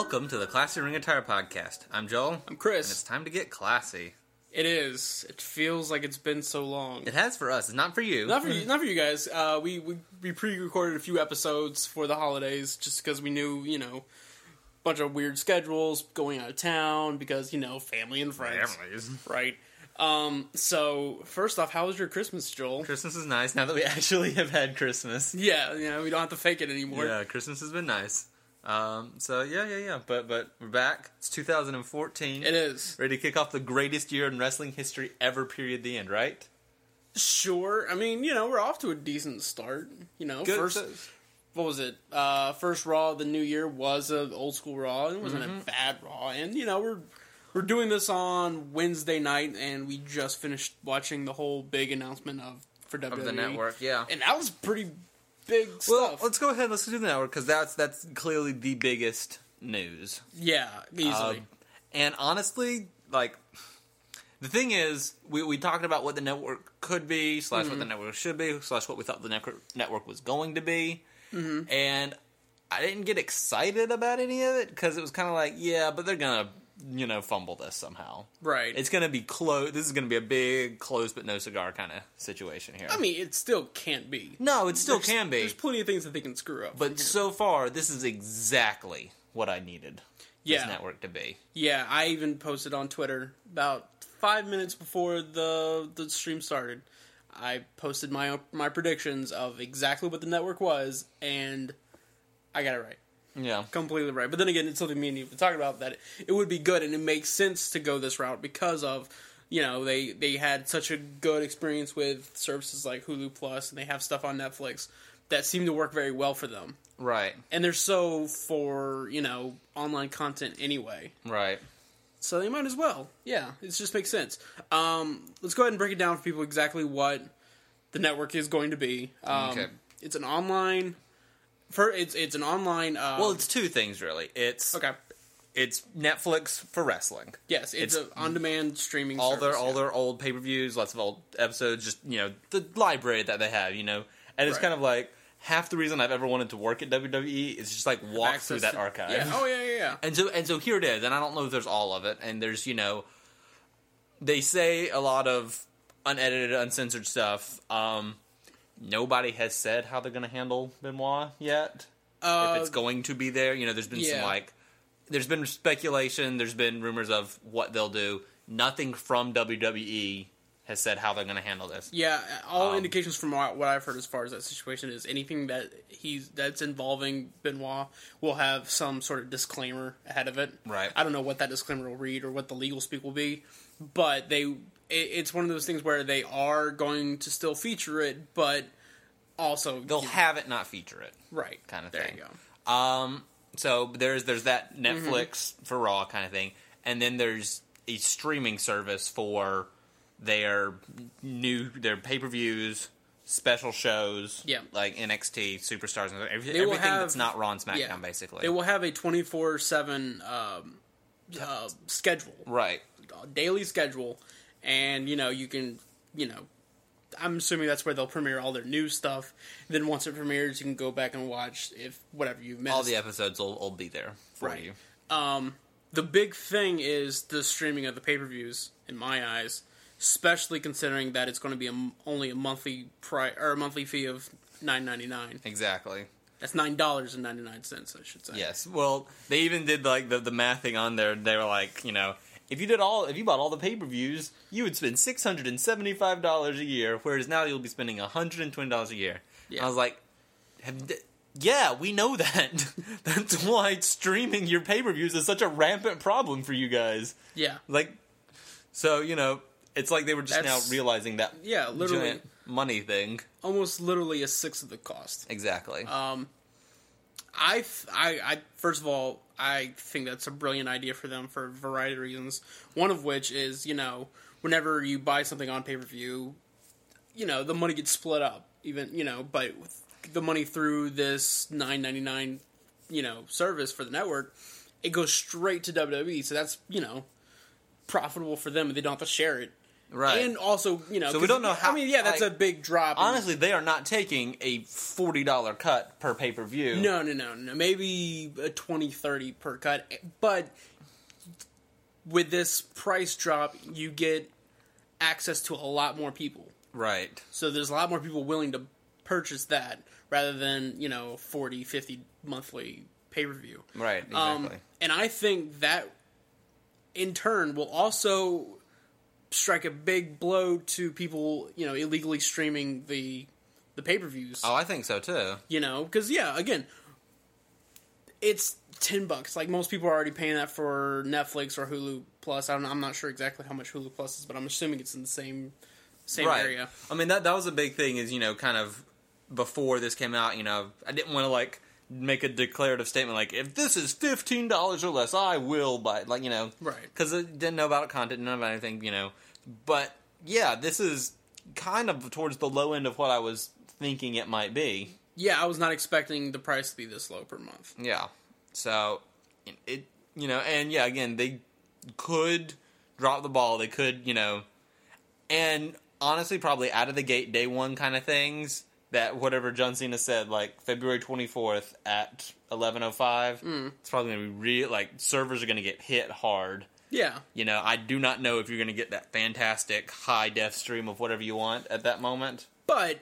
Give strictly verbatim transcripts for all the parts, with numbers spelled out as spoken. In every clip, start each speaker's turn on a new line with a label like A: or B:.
A: Welcome to the Classy Ring Attire Podcast. I'm Joel.
B: I'm Chris.
A: And it's time to get classy.
B: It is. It feels like it's been so long.
A: It has for us. It's not for you.
B: Not for you, not for you guys. Uh, we, we we pre-recorded a few episodes for the holidays just because we knew, you know, a bunch of weird schedules, going out of town because, you know, family and friends.
A: Families.
B: Right. Um, so, first off, how was your Christmas, Joel?
A: Christmas is nice now that we actually have had Christmas.
B: Yeah, you know, we don't have to fake it anymore.
A: Yeah, Christmas has been nice. Um, so, yeah, yeah, yeah. But but we're back. It's two thousand fourteen.
B: It is.
A: Ready to kick off the greatest year in wrestling history ever, period, the end, right?
B: Sure. I mean, you know, we're off to a decent start. You know,
A: Good.
B: first... What was it? Uh, first Raw of the new year was an old school Raw. It wasn't
A: Mm-hmm.
B: a bad Raw. And, you know, we're we're doing this on Wednesday night, and we just finished watching the whole big announcement of for W W E.
A: Of the network, yeah.
B: And that was pretty big
A: Well,
B: stuff.
A: let's go ahead and let's do the network, because that's, that's clearly the biggest news.
B: Yeah, easily.
A: Um, and honestly, like, the thing is, we, we talked about what the network could be, slash
B: Mm-hmm.
A: what the network should be, slash what we thought the network, network was going to be. Mm-hmm. And I didn't get excited about any of it, because it was kind of like, yeah, but they're going to, you know, fumble this somehow.
B: Right.
A: It's going to be close. This is going to be a big, close but no cigar kind of situation here.
B: I mean, it still can't be.
A: no, it still
B: There's-
A: can be.
B: There's plenty of things that they can screw up.
A: But so far, this is exactly what I needed
B: Yeah.
A: this network to be.
B: Yeah, I even posted on Twitter about five minutes before the the stream started. I posted my my predictions of exactly what the network was, and I got it right.
A: Yeah.
B: Completely right. But then again, it's something me and you have talked about, that it, it would be good, and it makes sense to go this route because of, you know, they, they had such a good experience with services like Hulu Plus, and they have stuff on Netflix that seem to work very well for them.
A: Right.
B: And they're so for, you know, online content anyway.
A: Right.
B: So they might as well. Yeah, it just makes sense. Um, let's go ahead and break it down for people exactly what the network is going to be. Um,
A: Okay.
B: It's an online... For, it's it's an online... Um,
A: Well, it's two things, really. It's
B: okay.
A: it's Netflix for wrestling.
B: Yes, it's,
A: It's
B: an on-demand streaming
A: All
B: service.
A: their all
B: yeah.
A: their old pay-per-views, lots of old episodes, just, you know, the library that they have, you know. And it's
B: Right.
A: kind of like, half the reason I've ever wanted to work at W W E is just, like, walk
B: Access
A: through that
B: to-
A: archive.
B: Yeah. Oh, yeah, yeah, yeah.
A: And so, and so here it is, and I don't know if there's all of it, and there's, you know, they say a lot of unedited, uncensored stuff. Um, nobody has said how they're going to handle Benoit yet.
B: Uh,
A: if it's going to be there, you know, there's been some,
B: yeah.
A: like, there's been speculation, there's been rumors of what they'll do. Nothing from W W E has said how they're going to handle this.
B: Yeah, all
A: Um,
B: indications from what what I've heard as far as that situation is anything that he's that's involving Benoit will have some sort of disclaimer ahead of it.
A: Right.
B: I don't know what that disclaimer will read or what the legal speak will be, but they it, it's one of those things where they are going to still feature it, but also
A: They'll
B: you-
A: have it, not feature it,
B: right
A: kind of
B: there
A: thing.
B: you go.
A: Um, so there's there's that Netflix
B: Mm-hmm.
A: for Raw kind of thing, and then there's a streaming service for their new their pay per views, special shows,
B: Yeah.
A: like N X T, Superstars, and everything,
B: They will
A: everything
B: have-
A: that's not Raw and SmackDown,
B: yeah.
A: basically.
B: They will have a twenty-four seven um, uh, schedule.
A: right.
B: Daily schedule, and you know you can you know I'm assuming that's where they'll premiere all their new stuff. Then once it premieres, you can go back and watch if whatever you missed.
A: All the episodes will, will be there for
B: Right.
A: you.
B: Um, the big thing is the streaming of the pay-per-views. In my eyes, especially considering that it's going to be a, only a monthly pri- or a monthly fee of nine ninety-nine.
A: Exactly.
B: That's nine dollars and ninety-nine cents. I should say.
A: Yes. Well, they even did like the the mathing on there. They were like, you know, if you did all, if you bought all the pay per views, you would spend six hundred and seventy five dollars a year, whereas now you'll be spending one hundred and twenty dollars a year.
B: Yeah.
A: I was like, have, yeah, we know that. That's why streaming your pay per views is such a rampant problem for you guys.
B: Yeah.
A: Like, so you know, it's like they were just
B: That's-
A: now realizing that
B: Yeah. Literally,
A: giant money thing.
B: almost literally a sixth of the cost.
A: Exactly.
B: Um, I, th- I, I, first of all, I think that's a brilliant idea for them for a variety of reasons. One of which is, you know, whenever you buy something on pay per view, you know, the money gets split up. Even, you know, but with the money through this nine ninety-nine, you know, service for the network, it goes straight to W W E. So that's, you know, profitable for them, and they don't have to share it.
A: Right.
B: And also, you know,
A: So we don't know how-
B: I mean, yeah, that's
A: like,
B: a big drop. in-
A: Honestly, they are not taking a forty dollars cut per pay-per-view.
B: No, no, no, no. Maybe a twenty, thirty per cut. But with this price drop, you get access to a lot more people.
A: Right.
B: So there's a lot more people willing to purchase that rather than, you know, forty, fifty monthly pay-per-view.
A: Right, exactly.
B: Um, and I think that, in turn, will also strike a big blow to people, you know, illegally streaming the the pay-per-views.
A: Oh, I think so, too.
B: You know, because, yeah, again, it's ten bucks. Like, most people are already paying that for Netflix or Hulu Plus. I don't, I'm not sure exactly how much Hulu Plus is, but I'm assuming it's in the same same
A: Right.
B: area.
A: I mean, that that was a big thing is, you know, kind of before this came out, you know, I didn't want to, like, make a declarative statement like, if this is fifteen dollars or less, I will buy it. Like, you know.
B: Right.
A: Because I didn't know about content, didn't know about anything, you know. But, yeah, this is kind of towards the low end of what I was thinking it might be.
B: Yeah, I was not expecting the price to be this low per month.
A: Yeah. So, it, you know, and yeah, again, they could drop the ball. They could, you know, and honestly, probably out of the gate, day one kind of things, that whatever John Cena said, like February twenty-fourth at eleven oh five,
B: Mm.
A: it's probably going to be real, like, servers are going to get hit hard.
B: Yeah.
A: You know, I do not know if you're going to get that fantastic high-def stream of whatever you want at that moment.
B: But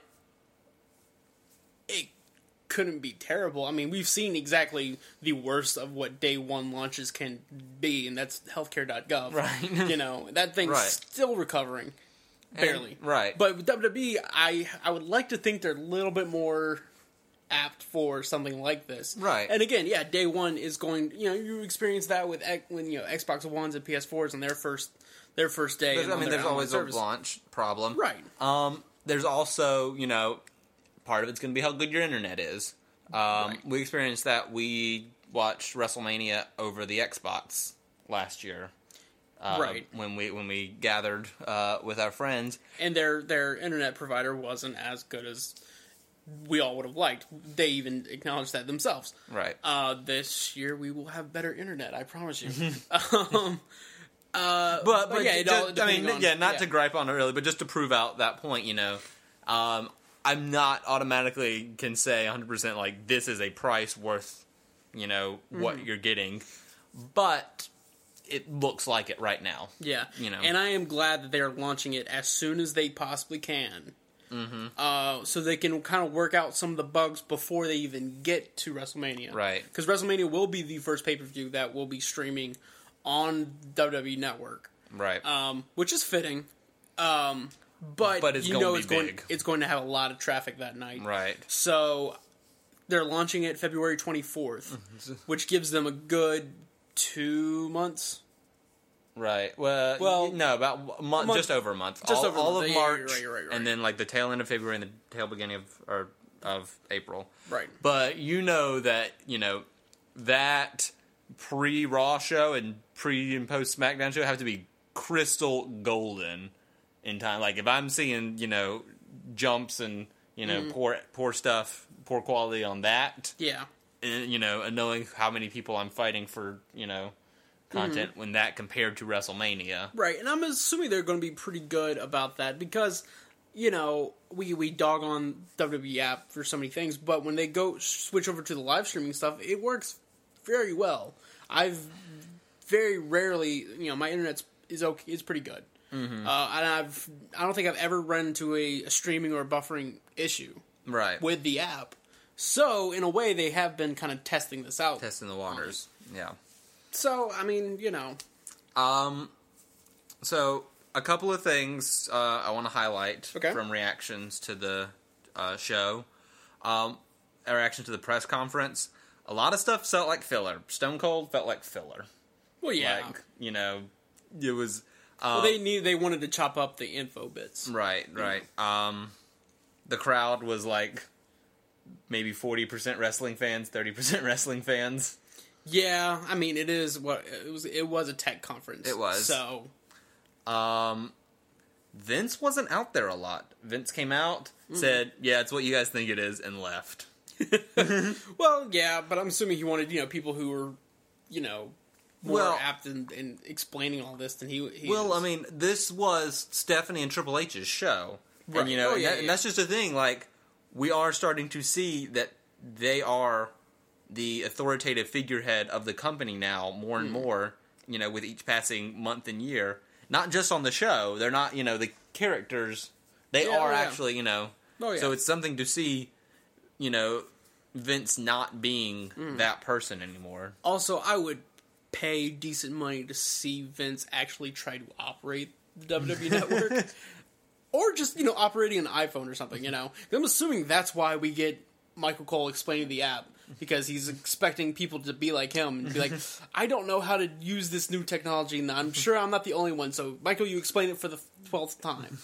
B: it couldn't be terrible. I mean, we've seen exactly the worst of what day one launches can be, and that's healthcare dot gov.
A: Right.
B: You know, that thing's
A: Right.
B: still recovering. Barely.
A: And- right.
B: But with W W E, I, I would like to think they're a little bit more apt for something like this.
A: Right.
B: And again, yeah, day one is going, you know, you experience that with X- when, you know, Xbox Ones and P S fours and their first their first day.
A: There's-
B: on
A: I mean,
B: their
A: there's
B: online
A: always
B: service.
A: a launch problem.
B: Right.
A: Um, there's also, you know, part of it's going to be how good your internet is. Um,
B: Right.
A: We experienced that. We watched WrestleMania over the Xbox last year. Uh,
B: Right.
A: When we when we gathered uh, with our friends.
B: And their their internet provider wasn't as good as we all would have liked. They even acknowledged that themselves.
A: Right.
B: Uh, this year we will have better internet, I promise you. um, uh,
A: But, but,
B: yeah, it
A: just,
B: all
A: I
B: depending
A: mean,
B: on-
A: yeah, not
B: yeah.
A: to gripe on it really, but just to prove out that point, you know, um, I'm not automatically can say one hundred percent like this is a price worth, you know, what
B: Mm-hmm.
A: you're getting, but it looks like it right now.
B: Yeah,
A: You know.
B: and I am glad that they're launching it as soon as they possibly can. Mm-hmm. Uh, so they can kind of work out some of the bugs before they even get to WrestleMania.
A: Right.
B: Because WrestleMania will be the first pay-per-view that will be streaming on W W E Network,
A: Right.
B: um, which is fitting. Um, but,
A: But it's
B: you
A: gonna
B: know
A: be
B: it's going
A: big.
B: it's going to have a lot of traffic that night.
A: Right.
B: So they're launching it February twenty-fourth, which gives them a good two months.
A: Right. Well,
B: Well,
A: no, about a month,
B: month-
A: just over a month.
B: just
A: all,
B: over a
A: all
B: month.
A: of
B: Yeah,
A: March,
B: you're right, you're right, you're
A: and
B: right.
A: then like the tail end of February and the tail beginning of or of April.
B: Right.
A: But you know that you know that pre Raw show and pre and post SmackDown show have to be crystal golden in time. Like if I'm seeing you know jumps and you know
B: Mm-hmm.
A: poor poor stuff, poor quality on that,
B: Yeah.
A: and, you know, and knowing how many people I'm fighting for, you know, content
B: Mm-hmm.
A: when that compared to WrestleMania.
B: Right, and I'm assuming they're going to be pretty good about that because, you know, we, we dog on W W E app for so many things, but when they go switch over to the live streaming stuff, it works very well. I've very rarely, you know, my internet's is okay, it's pretty good, mm-hmm. uh, and I've I don't think I've ever run into a, a streaming or a buffering issue
A: Right.
B: with the app. So in a way, they have been kind of testing this out.
A: Testing the waters. Yeah.
B: So I mean, you know,
A: Um, so a couple of things uh, I want to highlight
B: Okay.
A: from reactions to the uh, show. Um, a reaction to the press conference. A lot of stuff felt like filler. Stone Cold felt like filler.
B: well, yeah.
A: Like, you know, it was... Um,
B: well, they need they wanted to chop up the info bits.
A: Right, right. Um, the crowd was like maybe forty percent wrestling fans, thirty percent wrestling fans.
B: Yeah, I mean it is what it was. It was a tech conference.
A: It was.
B: So
A: Um, Vince wasn't out there a lot. Vince came out, said, "Yeah, it's what you guys think it is," and left.
B: well, yeah, but I'm assuming he wanted you know people who were you know more
A: Well-
B: apt in, in explaining all this than he. he
A: Well,
B: is.
A: I mean, this was Stephanie and Triple H's show,
B: Right.
A: and you know,
B: Oh,
A: and,
B: yeah,
A: that, and
B: yeah.
A: that's just the thing. Like, we are starting to see that they are the authoritative figurehead of the company now, more and
B: Hmm.
A: more. You know, with each passing month and year, not just on the show. They're not, you know, the characters. They
B: Yeah,
A: are
B: oh, yeah.
A: actually, you know.
B: Oh, yeah.
A: So it's something to see, you know, Vince not being
B: Hmm.
A: that person anymore.
B: Also, I would pay decent money to see Vince actually try to operate the W W E Network. Or just, you know, operating an iPhone or something, you know. I'm assuming that's why we get Michael Cole explaining the app. Because he's expecting people to be like him and be like, I don't know how to use this new technology, and I'm sure I'm not the only one, so Michael, you explain it for the twelfth time.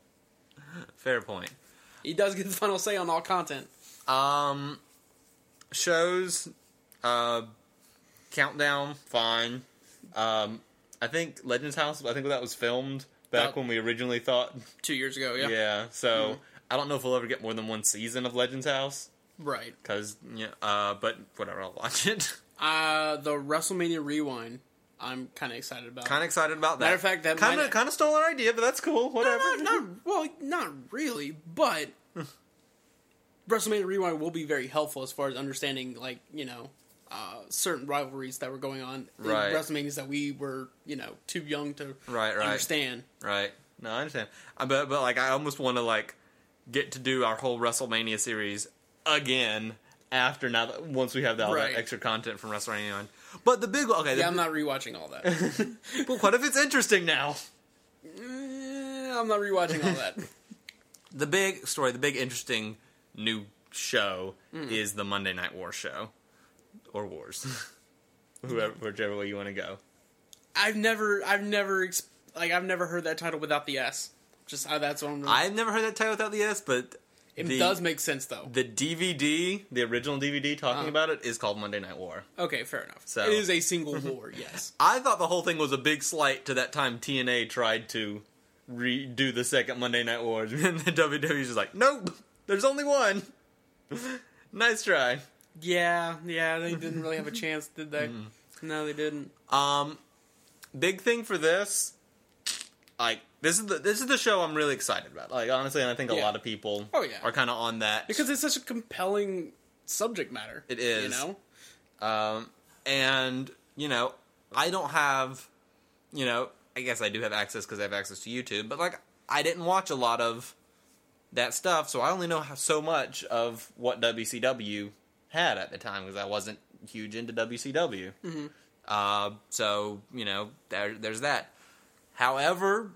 A: Fair point.
B: He does get the final say on all content.
A: Um, shows, uh, Countdown, fine. Um, I think Legends House, I think that was filmed back
B: That-
A: when we originally thought.
B: Two years ago, yeah.
A: Yeah, so I don't know if we'll ever get more than one season of Legends House.
B: Right.
A: Cause, yeah, uh, but whatever, I'll watch it.
B: Uh, the WrestleMania Rewind, I'm kind of excited about.
A: Kind of excited about that.
B: Matter of fact, that
A: kind
B: might-
A: of kind of stole our idea, but that's cool. Whatever.
B: No, not, not, well, not really, but WrestleMania Rewind will be very helpful as far as understanding, like, you know, uh, certain rivalries that were going on
A: Right.
B: in WrestleManias that we were, you know, too young to
A: Right, right.
B: understand.
A: Right. No, I understand. Uh, But but like I almost want to like get to do our whole WrestleMania series again after now that once we have all
B: Right.
A: that extra content from WrestleMania on. But the big okay, the,
B: Yeah, I'm not rewatching all that.
A: but what if it's interesting now?
B: Eh, I'm not rewatching all that.
A: The big story, the big interesting new show
B: Hmm.
A: is the Monday Night War show or Wars, whoever whichever way you want to go.
B: I've never, I've never, ex- like, I've never heard that title without the S. Just uh, that's what I'm.
A: I've never heard that title without the S, but
B: it
A: the,
B: does make sense though.
A: the D V D, the original D V D talking
B: Uh-huh.
A: about it is called Monday Night War.
B: Okay, fair enough.
A: So-
B: It is a single war, yes.
A: I thought the whole thing was a big slight to that time T N A tried to redo the second Monday Night Wars, and the W W E's just like, nope, there's only one. Nice try.
B: Yeah, yeah, they didn't really have a chance, did they?
A: Mm.
B: No, they didn't.
A: Um, big thing for this, like this is the this is the show I'm really excited about. Like honestly, and I think a
B: Yeah.
A: lot of people
B: Oh, yeah.
A: are kind of on that
B: Because it's such a compelling subject matter.
A: It is.
B: You know?
A: Um, and, you know, I don't have, you know, I guess I do have access because I have access to YouTube, but, like, I didn't watch a lot of that stuff, so I only know how, so much of what W C W had at the time because I wasn't huge into W C W.
B: Mm-hmm.
A: Uh, so, you know, there, there's that. However,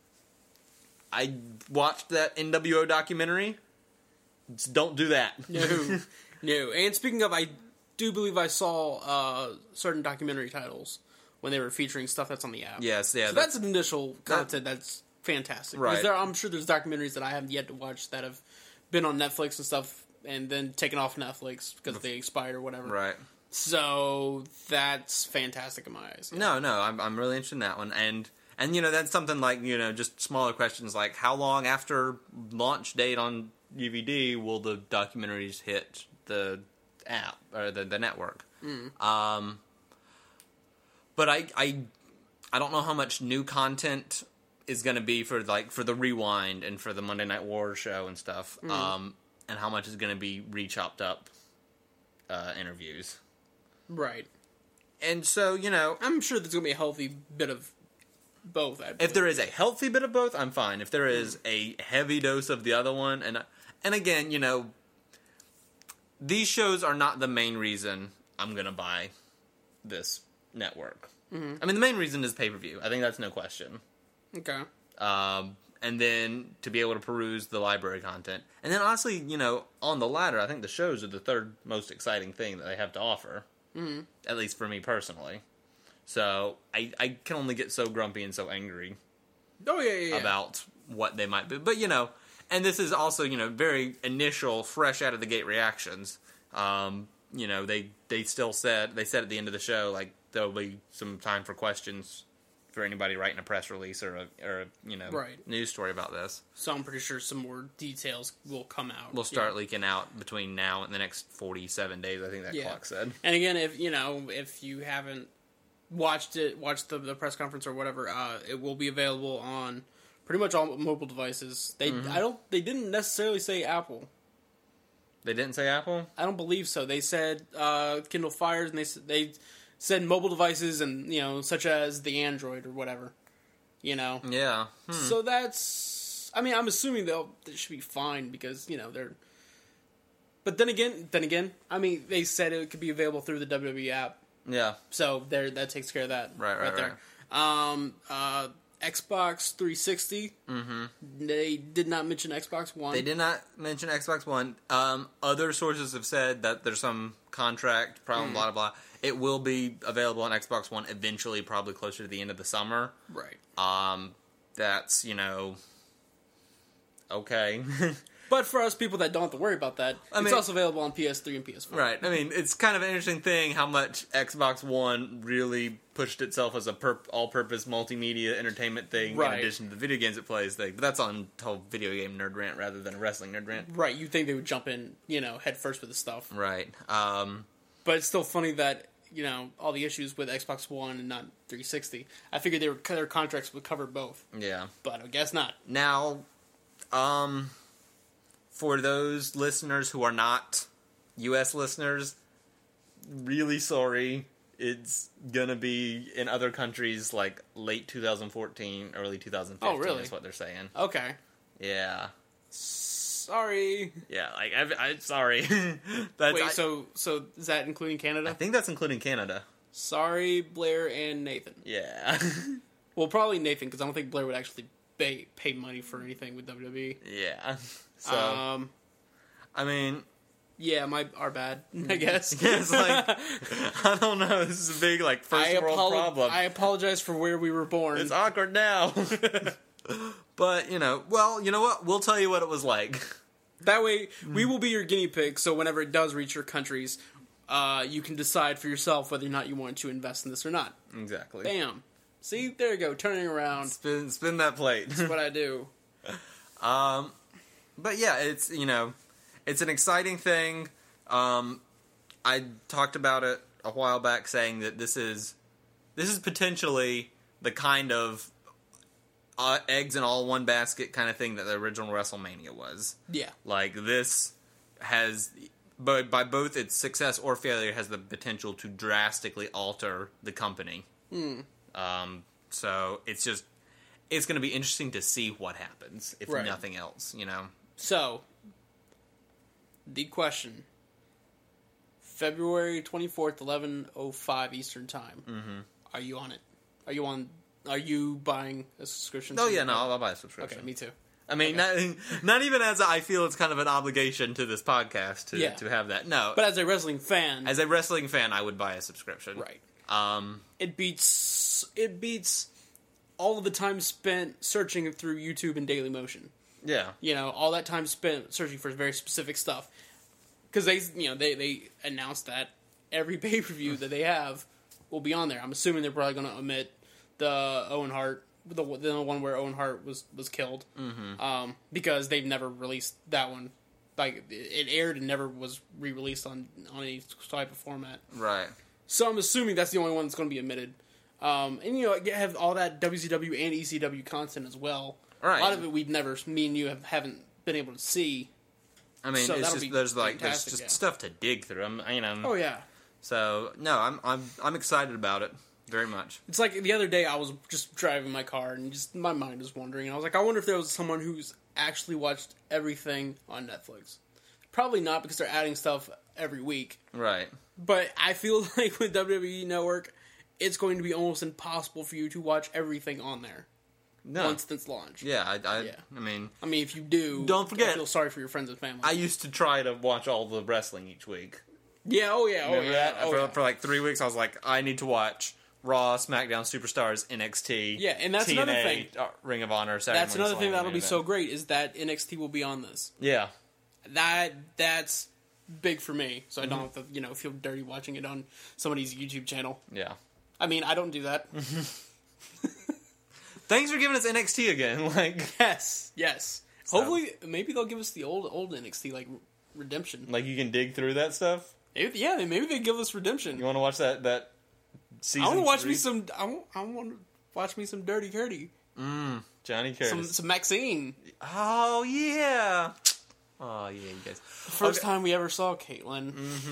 A: I watched that N W O documentary. Just don't do that.
B: No. No. And speaking of, I do believe I saw uh, certain documentary titles when they were featuring stuff that's on the app.
A: Yes, yeah.
B: So that's initial content that's fantastic.
A: Right.
B: Because there, I'm sure there's documentaries that I haven't yet to watch that have been on Netflix and stuff and then taken off Netflix because they expired or whatever.
A: right.
B: So that's fantastic in my eyes.
A: No, no, I'm I'm really interested in that one, and and you know that's something like you know just smaller questions like how long after launch date on D V D will the documentaries hit the app or the the network?
B: Mm.
A: Um, but I I I don't know how much new content is going to be for like for the Rewind and for the Monday Night War show and stuff,
B: Mm.
A: um, and how much is going to be re-chopped up uh, interviews.
B: Right.
A: And so, you know,
B: I'm sure there's going to be a healthy bit of both. I
A: if
B: believe.
A: there is a healthy bit of both, I'm fine. If there is a heavy dose of the other one, and and again, you know, these shows are not the main reason I'm gonna buy this network.
B: Mm-hmm.
A: I mean, the main reason is pay per view. I think that's no question.
B: Okay.
A: Um, and then to be able to peruse the library content, and then honestly, you know, on the latter, I think the shows are the third most exciting thing that they have to offer.
B: Mm-hmm.
A: At least for me personally. So I I can only get so grumpy and so angry
B: Oh, yeah, yeah, yeah.
A: about what they might be. But, you know, and this is also, you know, very initial, fresh out of the gate reactions. Um, you know, they, they still said, they said at the end of the show, like, there'll be some time for questions for anybody writing a press release or a, or a you know,
B: Right.
A: news story about this.
B: So I'm pretty sure some more details will come out.
A: We'll start
B: Yeah.
A: leaking out between now and the next forty-seven days, I think that
B: Yeah.
A: clock said.
B: And again, if you know, if you haven't watched it, watched the, the press conference or whatever, uh, it will be available on pretty much all mobile devices. They, mm-hmm. I don't, they didn't necessarily say Apple.
A: They didn't say Apple?
B: I don't believe so. They said uh, Kindle Fires, and they they said mobile devices, and you know, such as the Android or whatever. You know.
A: Yeah. Hmm.
B: So that's. I mean, I'm assuming they'll they should be fine because you know they're. But then again, then again, I mean, they said it could be available through the W W E app.
A: Yeah.
B: So there, that takes care of that.
A: Right, right, right.
B: there. Um, uh, Xbox three sixty.
A: Mm-hmm.
B: They did not mention Xbox One.
A: They did not mention Xbox One. Um, other sources have said that there's some contract problem, mm. blah, blah, blah. It will be available on Xbox One eventually, probably closer to the end of the summer.
B: Right.
A: Um, that's, you know, okay.
B: But for us people that don't have to worry about that, I it's mean, also available on P S three and P S four.
A: Right. I mean, it's kind of an interesting thing how much Xbox One really pushed itself as a perp- all-purpose multimedia entertainment thing
B: right.
A: in addition to the video games it plays thing. But that's on a whole video game nerd rant rather than a wrestling nerd rant.
B: Right. You'd think they would jump in, you know, head first with the stuff.
A: Right. Um,
B: but it's still funny that, you know, all the issues with Xbox One and not three sixty. I figured they were, their contracts would cover both.
A: Yeah.
B: But I guess not.
A: Now, um... for those listeners who are not U S listeners, really sorry. It's gonna be in other countries like late twenty fourteen, early twenty fifteen.
B: Oh, really?
A: Is what they're saying.
B: Okay.
A: Yeah.
B: Sorry.
A: Yeah, like I, I sorry.
B: that's, Wait, I, so so is that including Canada?
A: I think that's including Canada.
B: Sorry, Blair and Nathan.
A: Yeah.
B: Well, probably Nathan because I don't think Blair would actually pay pay money for anything with W W E.
A: Yeah. So,
B: um,
A: I mean,
B: yeah, my our bad, I guess.
A: Yeah, it's like I don't know. This is a big like first I world apolo- problem.
B: I apologize for where we were born.
A: It's awkward now. But you know, well, you know what? We'll tell you what it was like.
B: That way, we will be your guinea pig. So whenever it does reach your countries, uh, you can decide for yourself whether or not you want to invest in this or not.
A: Exactly.
B: Bam. See, there you go. Turning around.
A: Spin, spin that plate.
B: That's what I do.
A: Um. But yeah, it's, you know, it's an exciting thing. Um, I talked about it a while back saying that this is, this is potentially the kind of uh, eggs in all one basket kind of thing that the original WrestleMania was.
B: Yeah.
A: Like, this has, but by both its success or failure, has the potential to drastically alter the company.
B: Mm.
A: Um, so it's just, it's going to be interesting to see what happens, if
B: right.
A: nothing else, you know?
B: So, the question. February twenty-fourth, eleven oh five Eastern Time.
A: Mm-hmm.
B: Are you on it? Are you on... Are you buying a subscription?
A: Oh, yeah, no, I'll, I'll buy a subscription.
B: Okay, me too.
A: I mean,
B: okay.
A: not, not even as I feel it's kind of an obligation to this podcast to,
B: yeah.
A: to have that. No.
B: But as a wrestling fan...
A: As a wrestling fan, I would buy a subscription.
B: Right.
A: Um,
B: it beats... It beats all of the time spent searching through YouTube and Dailymotion.
A: Yeah.
B: You know, all that time spent searching for very specific stuff. Because they, you know, they, they announced that every pay-per-view that they have will be on there. I'm assuming they're probably going to omit the Owen Hart, the, the one where Owen Hart was, was killed.
A: Mm-hmm.
B: Um, because they've never released that one. Like, it aired and never was re-released on, on any type of format.
A: Right.
B: So I'm assuming that's the only one that's going to be omitted. Um, and, you know, you have all that W C W and E C W content as well.
A: Right.
B: A lot of it we've never, me and you have, haven't been able to see.
A: I mean,
B: so
A: it's just there's like there's just
B: yeah.
A: stuff to dig through. I'm, you know.
B: Oh yeah.
A: So no, I'm I'm I'm excited about it very much.
B: It's like the other day I was just driving my car and just my mind was wandering, and I was like, I wonder if there was someone who's actually watched everything on Netflix. Probably not because they're adding stuff every week.
A: Right.
B: But I feel like with W W E Network, it's going to be almost impossible for you to watch everything on there.
A: No.
B: Once it's launched.
A: Yeah, I, I,
B: yeah.
A: I mean...
B: I mean, if you do...
A: Don't forget...
B: I feel sorry for your friends and family.
A: I used to try to watch all the wrestling each week.
B: Yeah, oh yeah, oh
A: Remember
B: yeah.
A: that?
B: Oh,
A: for,
B: yeah.
A: for like three weeks, I was like, I need to watch Raw, SmackDown, Superstars, N X T,
B: yeah, and that's
A: T N A,
B: another thing.
A: Uh, Ring of Honor, Saturday
B: That's another
A: Slam,
B: thing that'll be
A: event.
B: so great, is that N X T will be on this.
A: Yeah.
B: That That's big for me, so I don't mm-hmm. have to, you know, feel dirty watching it on somebody's YouTube channel.
A: Yeah.
B: I mean, I don't do that.
A: Thanks for giving us N X T again. Like
B: yes, yes.
A: So.
B: Hopefully, maybe they'll give us the old old N X T like Redemption.
A: Like you can dig through that stuff.
B: Maybe, yeah, maybe they give us Redemption.
A: You want to watch that that season
B: I want to watch
A: three.
B: me some. I want. I want to watch me some Dirty Curdy.
A: Mm, Johnny Curtis.
B: Some, some Maxine.
A: Oh yeah. Oh yeah, you guys.
B: First
A: Okay.
B: time we ever saw Caitlyn.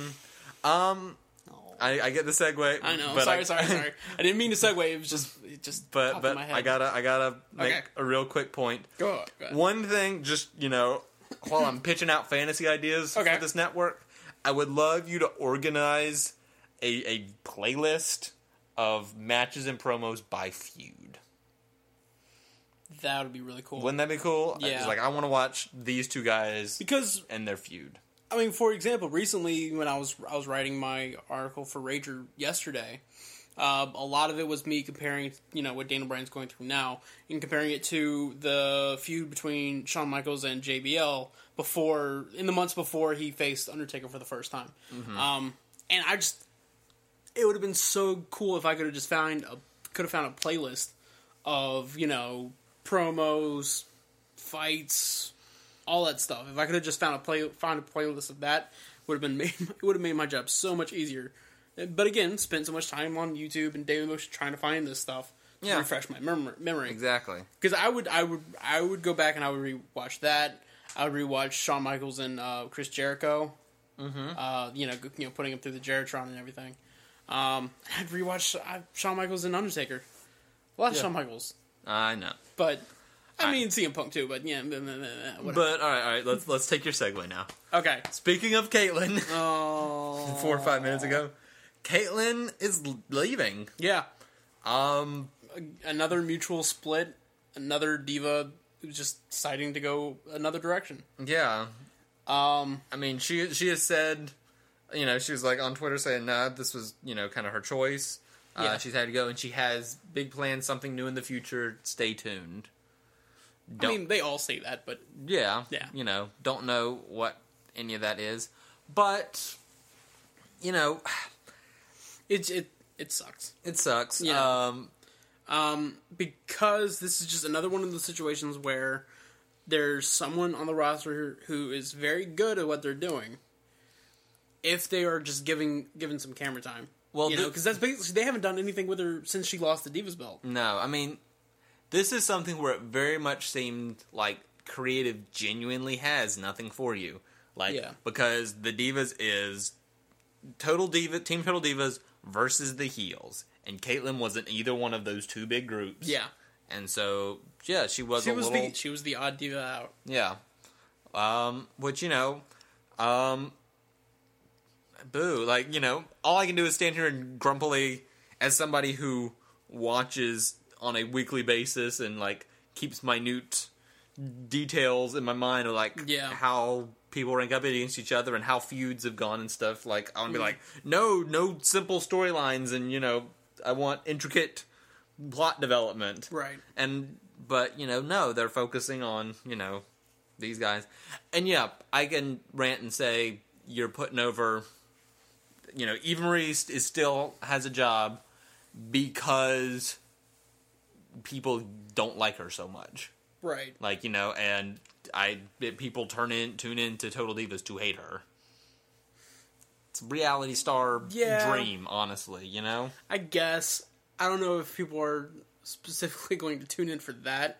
A: Um,
B: Oh.
A: I, I get the segue.
B: I know.
A: but
B: Sorry,
A: I,
B: sorry, sorry. I didn't mean to segue. It was just, it just.
A: But
B: popped
A: but
B: in my head.
A: I gotta I gotta make
B: Okay.
A: a real quick point.
B: Go on. Go ahead.
A: One thing, just you know, while I'm pitching out fantasy ideas
B: Okay.
A: for this network, I would love you to organize a a playlist of matches and promos by feud.
B: That would be really cool.
A: Wouldn't that be cool?
B: Yeah.
A: It's like I want to watch these two guys
B: because
A: and their feud.
B: I mean, for example, recently when I was I was writing my article for Rager yesterday, uh, a lot of it was me comparing, you know, what Daniel Bryan's going through now, and comparing it to the feud between Shawn Michaels and J B L before, in the months before he faced Undertaker for the first time.
A: Mm-hmm.
B: Um, and I just, it would have been so cool if I could have just found a could have found a playlist of, you know, promos, fights, all that stuff. If I could have just found a play, found a playlist of that, would have been made. It would have made my job so much easier. But again, spent so much time on YouTube and Daily Motion trying to find this stuff to
A: Yeah.
B: refresh my mem- memory.
A: Exactly.
B: Because I would, I would, I would go back and I would rewatch that. I would rewatch Shawn Michaels and uh, Chris Jericho. Mm-hmm. Uh, you know, you know, putting him through the Jeritron and everything. Um, I'd rewatch uh, Shawn Michaels and Undertaker. A lot of
A: Yeah.
B: Shawn Michaels,
A: I know.
B: but I
A: I-
B: mean C M Punk too. But yeah, blah, blah, blah, blah, whatever.
A: But all right, all right. Let's let's take your segue now.
B: okay.
A: Speaking of Caitlyn,
B: Oh,
A: four or five minutes ago, Caitlyn is leaving.
B: yeah,
A: Um,
B: another mutual split. Another diva who's just deciding to go another direction.
A: yeah.
B: Um,
A: I mean, she she has said, you know, she was like on Twitter saying, "Nah, this was you know kind of her choice. Uh,
B: Yeah.
A: She's had to go, and she has big plans, something new in the future. Stay tuned."
B: I
A: Don't,
B: mean, they all say that, but
A: yeah,
B: Yeah.
A: You know, don't know what any of that is, but you know,
B: it it it sucks.
A: it sucks.
B: Yeah.
A: Um,
B: Um, because this is just another one of those situations where there's someone on the roster who is very good at what they're doing. If they are just giving given some camera time,
A: Well,
B: you
A: the-
B: know, because that's basically they haven't done anything with her since she lost the Divas belt.
A: No, I mean, this is something where it very much seemed like creative genuinely has nothing for you. Like,
B: Yeah.
A: because the Divas is Total Diva, Team Total Divas versus the heels. And Caitlyn wasn't either one of those two big groups.
B: Yeah,
A: And so, yeah, she was
B: she
A: a
B: was
A: little...
B: the she was the odd diva out.
A: Yeah. Um, which, you know, um, boo. Like, you know, all I can do is stand here and grumpily, as somebody who watches on a weekly basis and, like, keeps minute details in my mind of, like,
B: Yeah.
A: how people rank up against each other and how feuds have gone and stuff. Like, I want to be
B: Mhm.
A: like, no, no simple storylines and, you know, I want intricate plot development.
B: Right.
A: And but you know, no, they're focusing on, you know, these guys. And yeah, I can rant and say you're putting over, you know, Eva Marie is still has a job because people don't like her so much.
B: Right.
A: Like, you know, and I people turn in tune in to Total Divas to hate her. It's a reality star
B: Yeah.
A: dream, honestly, you know?
B: I guess. I don't know if people are specifically going to tune in for that.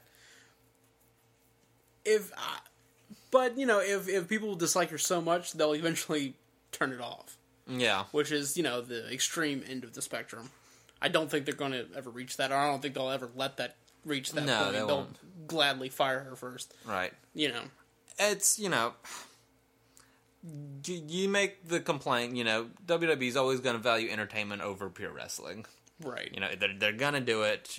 B: If, uh, but you know, if if people dislike her so much, they'll eventually turn it off,
A: Yeah.
B: which is, you know, the extreme end of the spectrum. I don't think they're going to ever reach that, or I don't think they'll ever let that reach that
A: No,
B: point.
A: they
B: They'll
A: won't.
B: gladly fire her first.
A: Right.
B: You know.
A: It's, you know, you, you make the complaint, you know, W W E's always going to value entertainment over pure wrestling.
B: Right.
A: You know, they're, they're going to do it.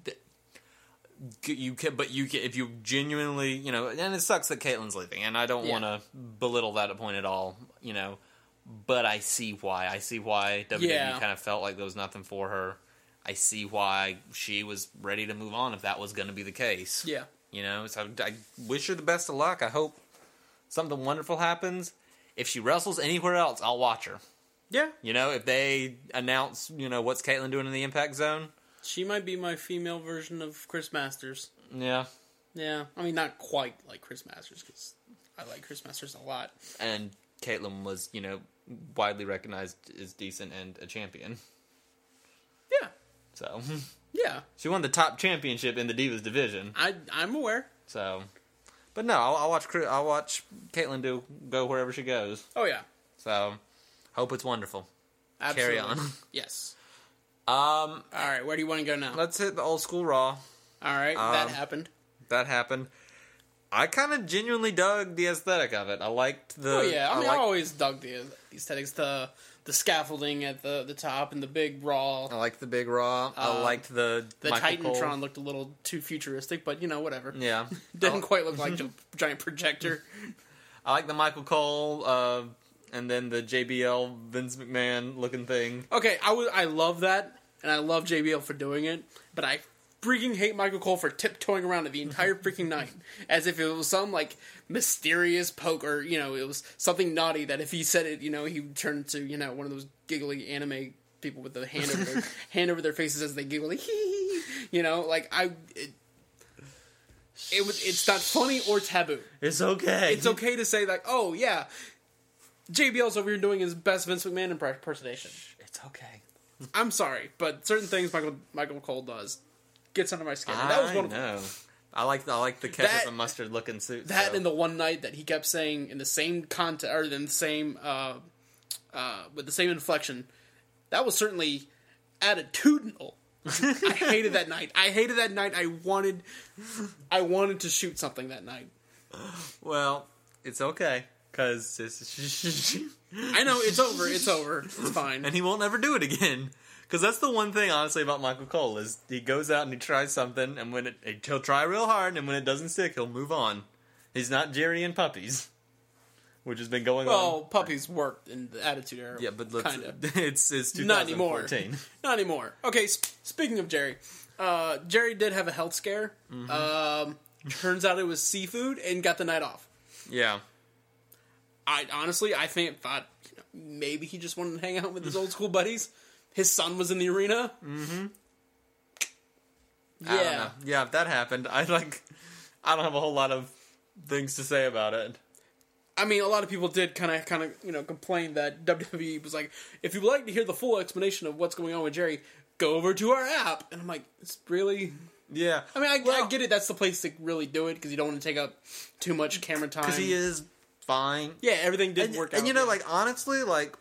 A: You can, but you can, if you genuinely, you know, and it sucks that Caitlyn's leaving, and I don't
B: Yeah.
A: want to belittle that point at all, you know, but I see why. I see why W W E
B: Yeah.
A: kind of felt like there was nothing for her. I see why she was ready to move on if that was going to be the case.
B: Yeah.
A: You know, so I wish her the best of luck. I hope something wonderful happens. If she wrestles anywhere else, I'll watch her.
B: Yeah.
A: You know, if they announce, you know, what's Caitlyn doing in the Impact Zone.
B: She might be my female version of Chris Masters.
A: Yeah.
B: Yeah. I mean, not quite like Chris Masters, because I like Chris Masters a lot.
A: And Caitlyn was, you know, widely recognized as decent and a champion.
B: Yeah.
A: So
B: Yeah.
A: she won the top championship in the Divas division.
B: I I'm aware.
A: So, but no, I'll, I'll watch I'll watch Caitlyn do go wherever she goes.
B: Oh yeah.
A: So, hope it's wonderful.
B: Absolutely.
A: Carry on.
B: Yes.
A: Um.
B: All right. Where do you want to go now?
A: Let's hit the old school Raw.
B: All right.
A: Um,
B: that happened.
A: That happened. I kind of genuinely dug the aesthetic of it. I liked the.
B: Oh yeah. I mean, I,
A: liked,
B: always dug the, the aesthetics, the the scaffolding at the, the top and the big Raw.
A: I liked the big Raw. I
B: Uh,
A: liked the
B: The
A: Michael
B: Titantron
A: Cole.
B: looked a little too futuristic, but you know, whatever.
A: Yeah.
B: Didn't
A: I,
B: quite look like a giant projector.
A: I like the Michael Cole, uh, and then the J B L Vince McMahon looking thing.
B: Okay, I would I love that, and I love J B L for doing it, but I freaking hate Michael Cole for tiptoeing around it the entire freaking night, as if it was some like mysterious poke, or you know, it was something naughty that if he said it, you know, he would turn into, you know, one of those giggly anime people with the hand over their hand over their faces as they giggle, like hee hee, you know, like I. It, it was. It's not funny or taboo.
A: It's okay.
B: It's okay to say like, oh yeah, J B L's over here doing his best Vince McMahon impersonation.
A: It's okay.
B: I'm sorry, but certain things Michael Michael Cole does gets under my skin. And that was
A: I
B: one of
A: know. I like the, I like the ketchup
B: That-
A: and mustard looking suit.
B: that
A: so.
B: and the one night that he kept saying in the same content or in the same uh, uh, with the same inflection. That was certainly attitudinal. I hated that night. I hated that night. I wanted, I wanted to shoot something that night.
A: Well, it's okay because it's
B: I know it's over. It's over. It's fine.
A: and he won't ever do it again. Because that's the one thing, honestly, about Michael Cole is he goes out and he tries something, and when it he'll try real hard, and when it doesn't stick, he'll move on. He's not Jerry and Puppies, which has been going
B: Well,
A: on.
B: puppies worked in the Attitude Era.
A: Yeah, but let's,
B: kind of.
A: it's it's
B: Not
A: twenty
B: anymore.
A: fourteen.
B: Not anymore. Okay, sp- speaking of Jerry, uh, Jerry did have a health scare.
A: Mm-hmm.
B: Um, turns out it was seafood and got the night off.
A: Yeah.
B: I honestly, I think thought you know, maybe he just wanted to hang out with his old school buddies. His son was in the arena.
A: Mm-hmm.
B: Yeah.
A: I don't know. Yeah, if that happened, I like. I don't have a whole lot of things to say about it.
B: I mean, a lot of people did kind of, kind of, you know, complain that W W E was like, if you would like to hear the full explanation of what's going on with Jerry, go over to our app. And I'm like, it's really.
A: Yeah,
B: I mean, I,
A: Well-
B: I get it. That's the place to really do it because you don't want to take up too much camera time.
A: because he is fine.
B: Yeah, everything did
A: and,
B: work out.
A: and you know,
B: yeah.
A: like honestly, like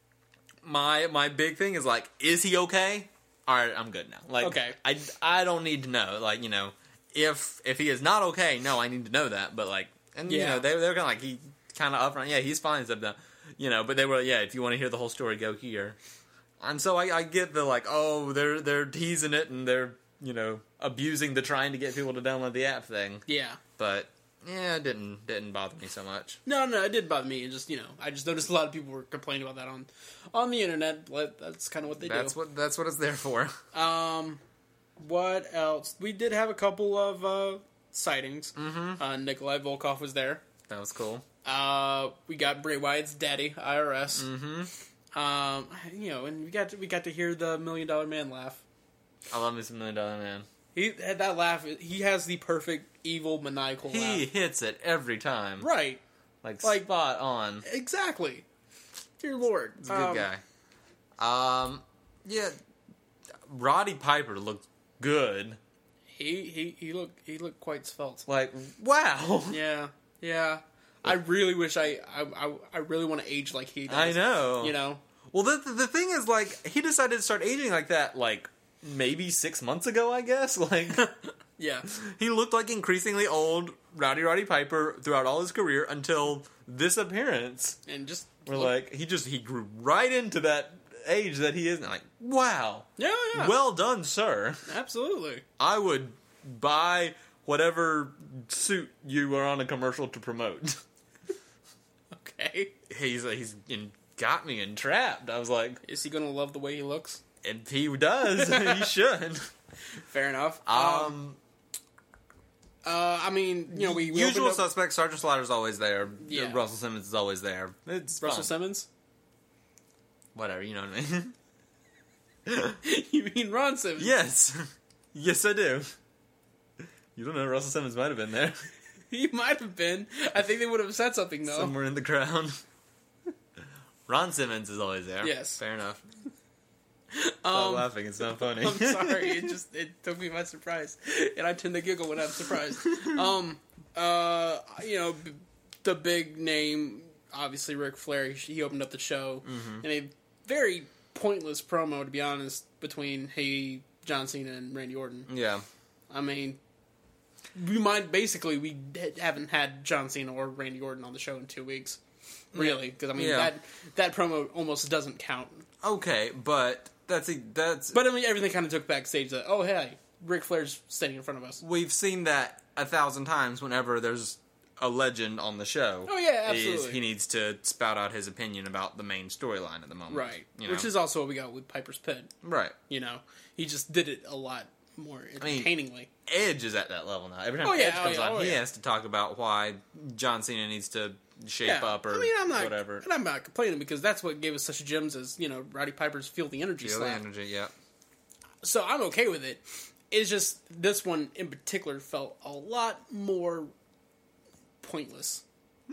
A: my my big thing is like, is he okay? All right, I'm good now. Like,
B: Okay.
A: I, I don't need to know. Like, you know, if if he is not okay, no, I need to know that. But like, and you
B: Yeah.
A: know, they they're kind of like he kind of upfront. Yeah, he's fine. Stuff, you know, but they were yeah. If you want to hear the whole story, go here. And so I, I get the like, oh, they're they're teasing it and they're you know abusing the trying to get people to download the app thing.
B: yeah.
A: But yeah, it didn't didn't bother me so much.
B: No, no, it did bother me. It just, you know, I just noticed a lot of people were complaining about that on on the internet. But that's kind of what they
A: That's
B: do.
A: what that's what it's there for.
B: Um, what else? We did have a couple of uh, sightings.
A: Mm-hmm.
B: Uh, Nikolai Volkov was there.
A: That was cool.
B: Uh, we got Bray Wyatt's daddy, I R S.
A: Mm-hmm.
B: Um, you know, and we got to, we got to hear the Million Dollar Man laugh.
A: I love me some Million Dollar Man.
B: He had that laugh. He has the perfect evil maniacal
A: He
B: laugh.
A: hits it every time.
B: Right.
A: Like,
B: Like-
A: spot on.
B: Exactly. Dear Lord.
A: He's a good
B: Um,
A: guy. Um, yeah, Roddy Piper looked good.
B: He he he looked he looked quite svelte.
A: Like, wow.
B: Yeah. Yeah. I really wish I I I, I really want to age like he does.
A: I know.
B: You know.
A: Well, the, the the thing is, like, he decided to start aging like that, like, maybe six months ago, I guess. Like,
B: Yeah.
A: he looked like increasingly old Rowdy Roddy Piper throughout all his career until this appearance.
B: And just
A: Where,
B: look-
A: like, he just, he grew right into that age that he is. And like, wow.
B: Yeah, yeah.
A: Well done, sir.
B: absolutely.
A: I would buy whatever suit you were on a commercial to promote.
B: Okay.
A: he's he's in, got me entrapped. I was like,
B: Is he gonna love the way he looks?
A: and he does. He should.
B: Fair enough.
A: Um,
B: Uh, I mean, you know, we, we
A: usual
B: opened up-
A: suspects. Sergeant Slaughter's always there.
B: Yeah.
A: Russell Simmons is always there. It's
B: Russell
A: fun.
B: Simmons.
A: Whatever, you know what I mean.
B: You mean Ron Simmons?
A: Yes, yes, I do. You don't know. Russell Simmons might have been there
B: He might have been. I think they would have said something though.
A: somewhere in the crowd. Ron Simmons is always there.
B: Yes.
A: fair enough. Stop laughing. It's not funny.
B: I'm sorry. It just it took me by surprise, and I tend to giggle when I'm surprised. Um, uh, you know, b- the big name, obviously Ric Flair. He opened up the show
A: Mm-hmm.
B: in a very pointless promo, to be honest, between he, John Cena, and Randy Orton.
A: Yeah.
B: I mean, we might basically we haven't had John Cena or Randy Orton on the show in two weeks, really, because I mean
A: Yeah.
B: that that promo almost doesn't count.
A: Okay, but that's a, that's.
B: But I mean, everything kind of took backstage that, oh hey, Ric Flair's standing in front of us.
A: We've seen that a thousand times whenever there's a legend on the show.
B: Oh yeah,
A: Is
B: absolutely.
A: he needs to spout out his opinion about the main storyline at the moment.
B: Right,
A: You know?
B: which is also what we got with Piper's Pit.
A: Right.
B: You know, he just did it a lot more entertainingly.
A: Edge is at that level now. Every time
B: Oh, yeah,
A: Edge
B: oh,
A: comes
B: yeah,
A: on,
B: oh,
A: he
B: yeah.
A: has to talk about why John Cena needs to shape
B: yeah,
A: up or
B: I mean, I'm not,
A: whatever.
B: and I'm not complaining because that's what gave us such gems as you know, Roddy Piper's "Feel the Energy"
A: Feel the
B: slap.
A: energy, yeah.
B: So I'm okay with it. It's just this one in particular felt a lot more pointless.
A: Yeah.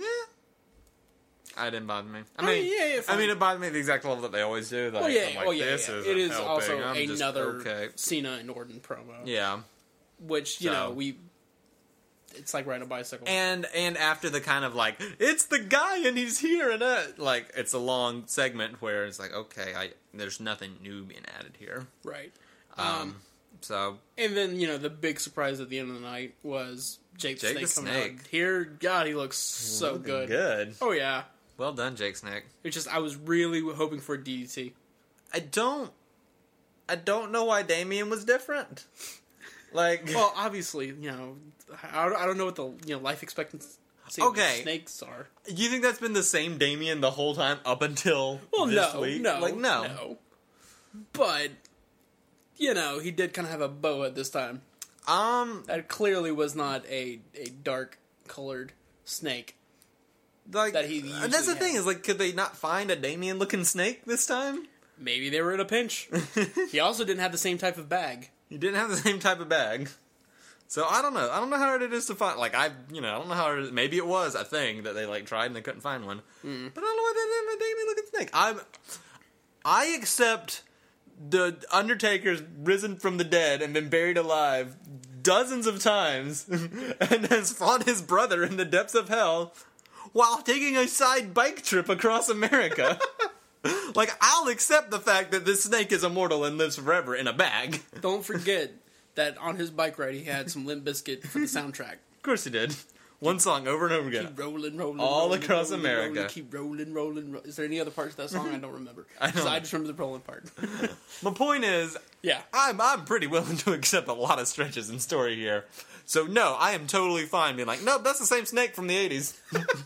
A: I didn't bother me. I
B: I
A: mean,
B: mean, yeah, yeah,
A: I
B: fine.
A: mean, it bothered me the exact level that they always do. Like,
B: Oh yeah,
A: I'm like,
B: oh yeah,
A: this
B: yeah.
A: isn't
B: It is
A: helping.
B: also
A: I'm just
B: another
A: okay.
B: Cena and Orton promo.
A: Yeah.
B: Which you
A: So-
B: know we, it's like riding a bicycle.
A: And and after the kind of like, it's the guy and he's here and uh, like it's a long segment where it's like, okay, I there's nothing new being added here.
B: right.
A: Um,
B: Um,
A: so
B: and then you know the big surprise at the end of the night was Jake the
A: Jake the
B: Snake coming
A: Snake.
B: out. Here, God, he looks so
A: looking
B: good.
A: good.
B: Oh yeah.
A: Well done, Jake Snake.
B: It's just I was really hoping for a D D T.
A: I don't, I don't know why Damien was different. Like,
B: Well, obviously, you know, I don't, I don't know what the you know life expectancy of
A: Okay.
B: snakes are.
A: you think that's been the same Damien the whole time up until
B: Well,
A: this
B: no,
A: week?
B: no,
A: like no.
B: no. But you know, he did kind of have a bow at this time.
A: Um,
B: That clearly was not a a dark colored snake.
A: like
B: That he
A: and that's the
B: usually
A: thing
B: has.
A: is like, could they not find a Damien looking snake this time?
B: Maybe they were in a pinch. He also didn't have the same type of bag.
A: He didn't have the same type of bag. So I don't know. I don't know how hard it is to find. Like I, you know, I don't know how hard it is. Maybe it was a thing that they like tried and they couldn't find one.
B: Mm.
A: But I don't know why they didn't have a Damien looking snake. I'm, I accept the Undertaker's risen from the dead and been buried alive dozens of times and has fought his brother in the depths of hell while taking a side bike trip across America. Like, I'll accept the fact that this snake is immortal and lives forever in a bag.
B: Don't forget that on his bike ride he had some Limp Bizkit for the soundtrack.
A: Of course he did. One song over and over again.
B: Keep rolling, rolling,
A: All
B: rolling,
A: across
B: rolling,
A: America.
B: rolling, keep rolling, rolling. Ro- Is there any other parts of that song? I don't remember.
A: I don't.
B: I just remember the rolling part.
A: My point is,
B: Yeah.
A: I'm I'm pretty willing to accept a lot of stretches in story here. So no, I am totally fine being like, nope, that's the same snake from the eighties.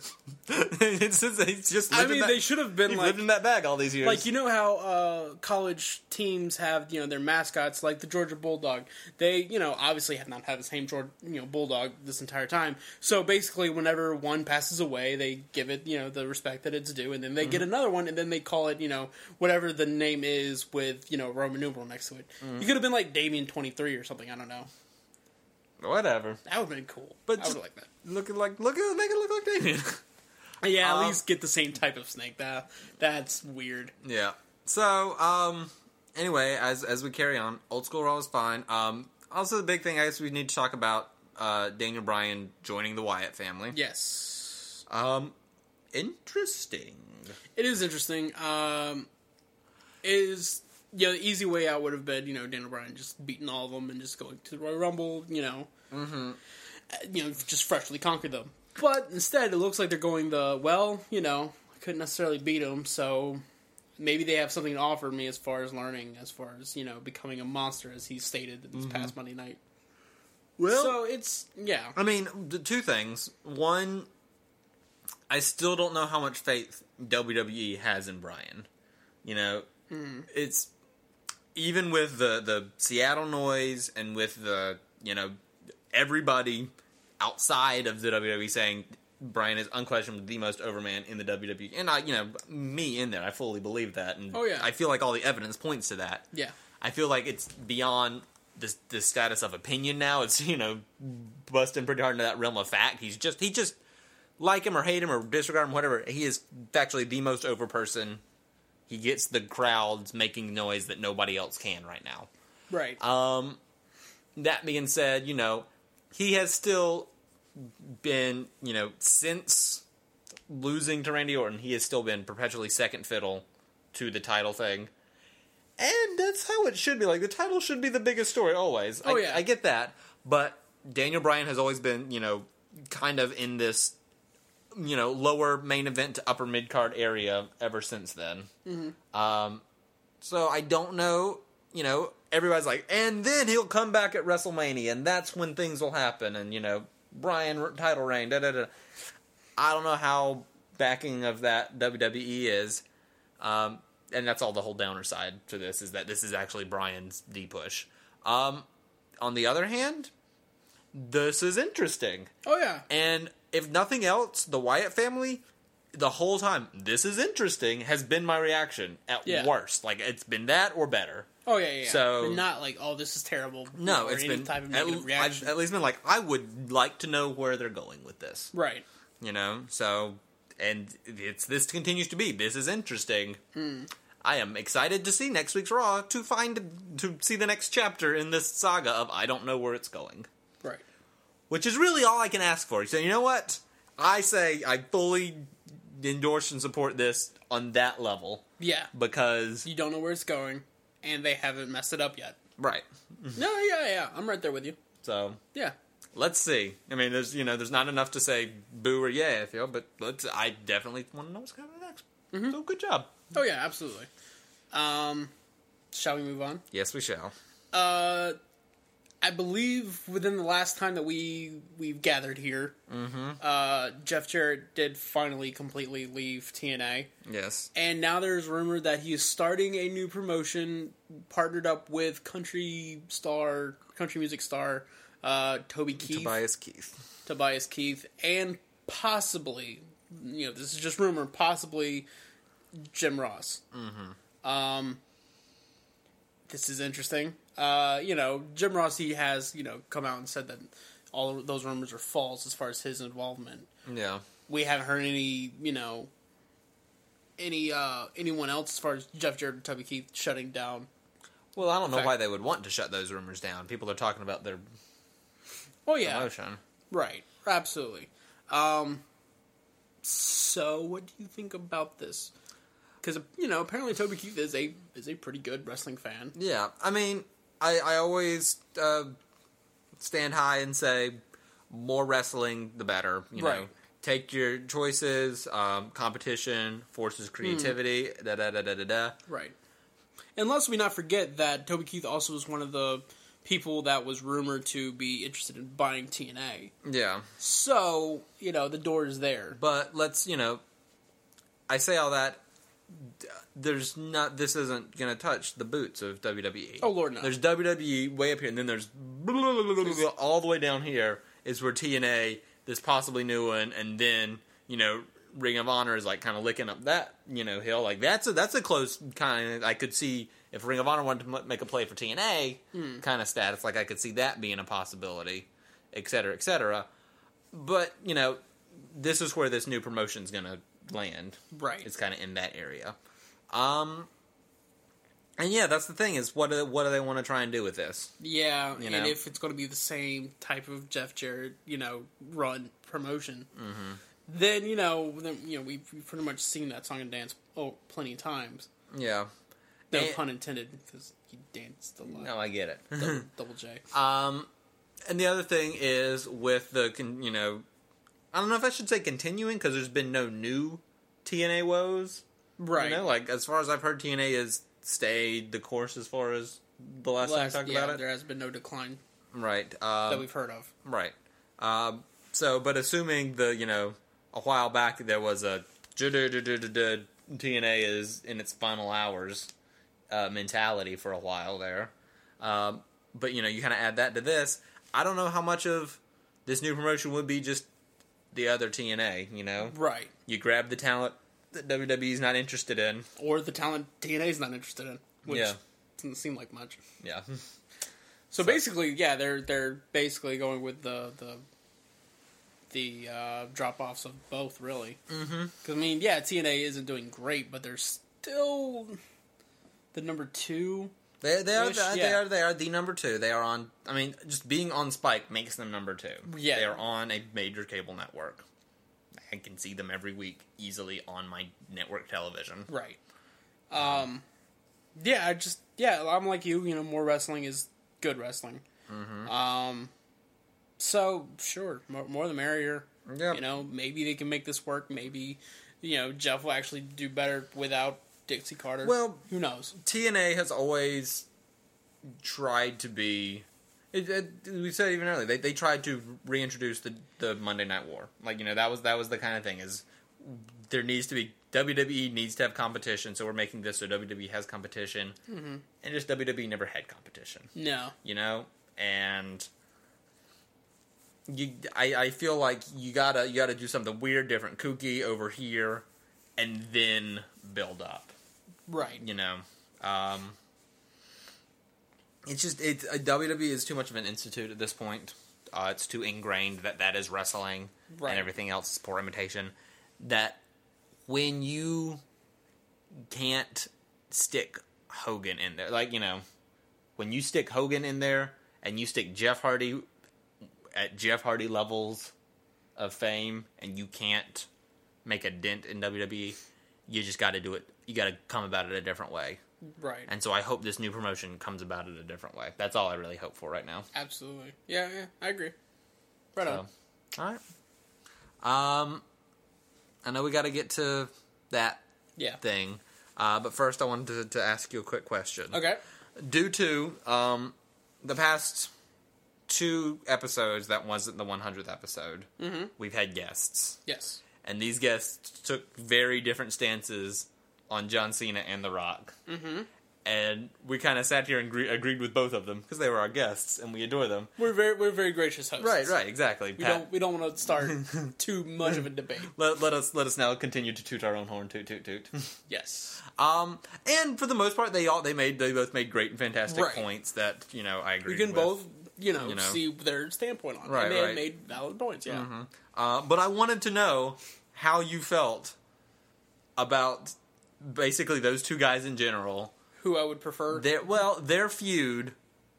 A: it's just, he's just
B: I
A: lived in
B: mean,
A: that,
B: they should have been
A: he
B: like,
A: lived in that bag all these years.
B: like you know how uh, college teams have you know their mascots, like the Georgia Bulldog. They you know obviously have not had the same Georgia you know Bulldog this entire time. So basically, whenever one passes away, they give it you know the respect that it's due, and then they
A: Mm-hmm.
B: get another one, and then they call it you know whatever the name is with you know Roman numeral next to it.
A: Mm-hmm.
B: You could have been like Damien twenty-three or something. I don't know.
A: Whatever.
B: That would have been cool.
A: But
B: I
A: just-
B: would like that.
A: Looking like, look at, make it look like Damien.
B: Yeah, at
A: Um,
B: least get the same type of snake. That that's weird.
A: Yeah. So, um, anyway, as as we carry on, Old School Raw is fine. Um, also the big thing I guess we need to talk about uh, Daniel Bryan joining the Wyatt family.
B: Yes.
A: Um, interesting.
B: It is interesting. Um, is you know the easy way out would have been you know Daniel Bryan just beating all of them and just going to the Royal Rumble. You know, mm-hmm. you know, just freshly conquered them. But instead, it looks like they're going the well. You know, I couldn't necessarily beat him, so maybe they have something to offer me as far as learning, as far as you know, becoming a monster, as he stated this past Monday night.
A: Well,
B: So it's yeah.
A: I mean, the two things. One, I still don't know how much faith W W E has in Bryan. You know,
B: Mm.
A: it's even with the the Seattle noise and with the you know everybody outside of the W W E saying Bryan is unquestionably the most over man in the W W E, and I you know me in there, I fully believe that, and
B: Oh, yeah.
A: I feel like all the evidence points to that.
B: Yeah.
A: I feel like it's beyond the the status of opinion now. It's you know busting pretty hard into that realm of fact. He's just he just like him or hate him or disregard him, whatever. He is factually the most over person he gets the crowds making noise that nobody else can right now.
B: Right.
A: Um, that being said, you know, he has still been, you know, since losing to Randy Orton, he has still been perpetually second fiddle to the title thing. And that's how it should be. Like, the title should be the biggest story always.
B: Oh,
A: I,
B: yeah.
A: I get that. But Daniel Bryan has always been, you know, kind of in this, you know, lower main event to upper mid-card area ever since then.
B: Mm-hmm.
A: Um, so I don't know, you know, everybody's like, and then he'll come back at WrestleMania, and that's when things will happen, and, you know, Bryan title reign, da da da. I don't know how backing of that W W E is, um, and that's all the whole downer side to this, is that this is actually Bryan's D-push. Um, on the other hand, this is interesting.
B: Oh, yeah.
A: And if nothing else, the Wyatt family, the whole time, this is interesting, has been my reaction at
B: Yeah.
A: worst. Like, it's been that or better.
B: Oh, yeah, yeah.
A: So-
B: But not like, oh, this is terrible.
A: No,
B: or
A: it's
B: any
A: been
B: type of
A: at,
B: negative
A: I've
B: reaction.
A: at least been like, I would like to know where they're going with this.
B: Right.
A: You know? So, and it's this continues to be. This is interesting.
B: Mm.
A: I am excited to see next week's Raw to find, to see the next chapter in this saga of I don't know where it's going.
B: Right.
A: Which is really all I can ask for. So, you know what? I say I fully endorse and support this on that level.
B: Yeah.
A: Because...
B: You don't know where it's going, and they haven't messed it up yet.
A: Right.
B: No, yeah, yeah. I'm right there with you.
A: So...
B: Yeah.
A: Let's see. I mean, there's you know, there's not enough to say boo or yay, I feel, but let's. I definitely want to know what's coming next.
B: Mm-hmm.
A: So good job.
B: Oh, yeah, absolutely. Um, shall we move on?
A: Yes, we shall.
B: Uh, I believe within the last time that we we've gathered here,
A: Mm-hmm.
B: uh, Jeff Jarrett did finally completely leave T N A,
A: Yes.
B: and now there's rumor that he is starting a new promotion partnered up with country star, country music star, uh, Toby Keith,
A: Tobias Keith.
B: Tobias Keith, and possibly, you know, this is just rumor, possibly Jim Ross.
A: Mm-hmm.
B: Um, this is interesting. Uh, you know, Jim Ross, he has, you know, come out and said that all of those rumors are false as far as his involvement.
A: Yeah.
B: We haven't heard any, you know, any, uh, anyone else as far as Jeff Jarrett and Toby Keith shutting down.
A: Well, I don't know
B: fact-
A: why they would want to shut those rumors down. People are talking about their
B: Oh, yeah.
A: promotion.
B: Right. Absolutely. Um, so, what do you think about this? Because, you know, apparently Toby Keith is a is a pretty good wrestling fan.
A: Yeah. I mean, I, I always uh, stand high and say more wrestling, the better. You know,
B: Right.
A: take your choices. Um, competition forces creativity. Da da da da da da.
B: Right. And let's we not forget that Toby Keith also was one of the people that was rumored to be interested in buying T N A.
A: Yeah.
B: So, you know, the door is there.
A: But let's, you know, I say all that. There's not. This isn't going to touch the boots of W W E.
B: Oh, Lord, no.
A: There's W W E way up here, and then there's all the way down here is where T N A, this possibly new one, and then you know Ring of Honor is like kind of licking up that you know hill. Like that's a that's a close kind of. I could see if Ring of Honor wanted to m- make a play for T N A
B: Hmm.
A: kind of status. Like I could see that being a possibility, et cetera, et cetera. But you know, this is where this new promotion's going to land.
B: Right.
A: It's kind of in that area. Um, and yeah, that's the thing is what do, what do they want to try and do with this?
B: Yeah,
A: You
B: and
A: know?
B: if it's going to be the same type of Jeff Jarrett, you know, run promotion,
A: Mm-hmm.
B: then, you know, then, you know, we've, we've pretty much seen that song and dance oh, plenty of times.
A: Yeah.
B: No
A: And-
B: pun intended, because he danced a lot.
A: No, I get it.
B: double, double J.
A: um, and the other thing is with the, con- you know, I don't know if I should say continuing because there's been no new T N A woes.
B: Right.
A: You know, like as far as I've heard, T N A has stayed the course as far as the last,
B: Last,
A: time we talked
B: yeah,
A: about it.
B: there has been no decline
A: Right. Um,
B: that we've heard of.
A: Right. Um, so, but assuming the, you know, a while back there was a T N A is in its final hours uh, mentality for a while there. Um, but, you know, you kind of add that to this. I don't know how much of this new promotion would be just the other T N A, you know?
B: Right.
A: You grab the talent that W W E's not interested in.
B: Or the talent T N A's not interested in, which
A: Yeah.
B: doesn't seem like much.
A: Yeah.
B: So, basically, yeah, they're they're basically going with the the the uh, drop offs of both, really.
A: Mm-hmm.
B: Because I mean, yeah, T N A isn't doing great, but they're still the number two.
A: They they are
B: Ish,
A: the,
B: yeah.
A: they are they are the number two. They are on. I mean, just being on Spike makes them number two.
B: Yeah.
A: They are on a major cable network. I can see them every week easily on my network television.
B: Right. Um. Yeah, I just yeah, I'm like you. You know, more wrestling is good wrestling.
A: Mm-hmm.
B: Um. So sure, more, more the merrier.
A: Yeah.
B: You know, maybe they can make this work. Maybe, you know, Jeff will actually do better without Dixie Carter.
A: Well,
B: who knows?
A: T N A has always tried to be. It, it, we said even earlier they they tried to reintroduce the the Monday Night War. Like, you know, that was that was the kind of thing is there needs to be W W E needs to have competition, so we're making this so W W E has competition, mm-hmm. and just W W E never had competition.
B: No,
A: you know, and you I I feel like you gotta you gotta do something weird, different, kooky over here, and then build up.
B: right?
A: You know, um, it's just it. Uh, W W E is too much of an institute at this point. Uh, it's too ingrained that that is wrestling,
B: Right.
A: and everything else is poor imitation. That when you can't stick Hogan in there, like, you know, when you stick Hogan in there and you stick Jeff Hardy at Jeff Hardy levels of fame, and you can't make a dent in W W E, you just got to do it. You got to come about it a different way.
B: Right.
A: And so I hope this new promotion comes about it a different way. That's all I really hope for right now.
B: Absolutely. Yeah, yeah, I agree. Right
A: So,
B: on.
A: all right. Um, I know we got to get to that
B: Yeah.
A: thing, uh, but first I wanted to, to ask you a quick question.
B: Okay.
A: Due to um, the past two episodes that wasn't the one hundredth episode,
B: Mm-hmm.
A: we've had guests.
B: Yes.
A: And these guests took very different stances on John Cena and The Rock.
B: Mm-hmm.
A: And we kind of sat here and agree- agreed with both of them because they were our guests and we adore them.
B: We're very we're very gracious hosts.
A: Right, right, exactly.
B: We
A: Pat,
B: don't we don't want to start too much of a debate.
A: let, let us let us now continue to toot our own horn, toot toot toot.
B: Yes.
A: um, and for the most part, they all they made they both made great and fantastic
B: Right.
A: points that you know I agree.
B: We can
A: with.
B: both you know,
A: You know.
B: see their standpoint on it.
A: Right,
B: And they
A: right.
B: have made valid points. Yeah.
A: Mm-hmm. Uh, but I wanted to know how you felt about basically those two guys in general.
B: Who I would prefer.
A: Their, well, their feud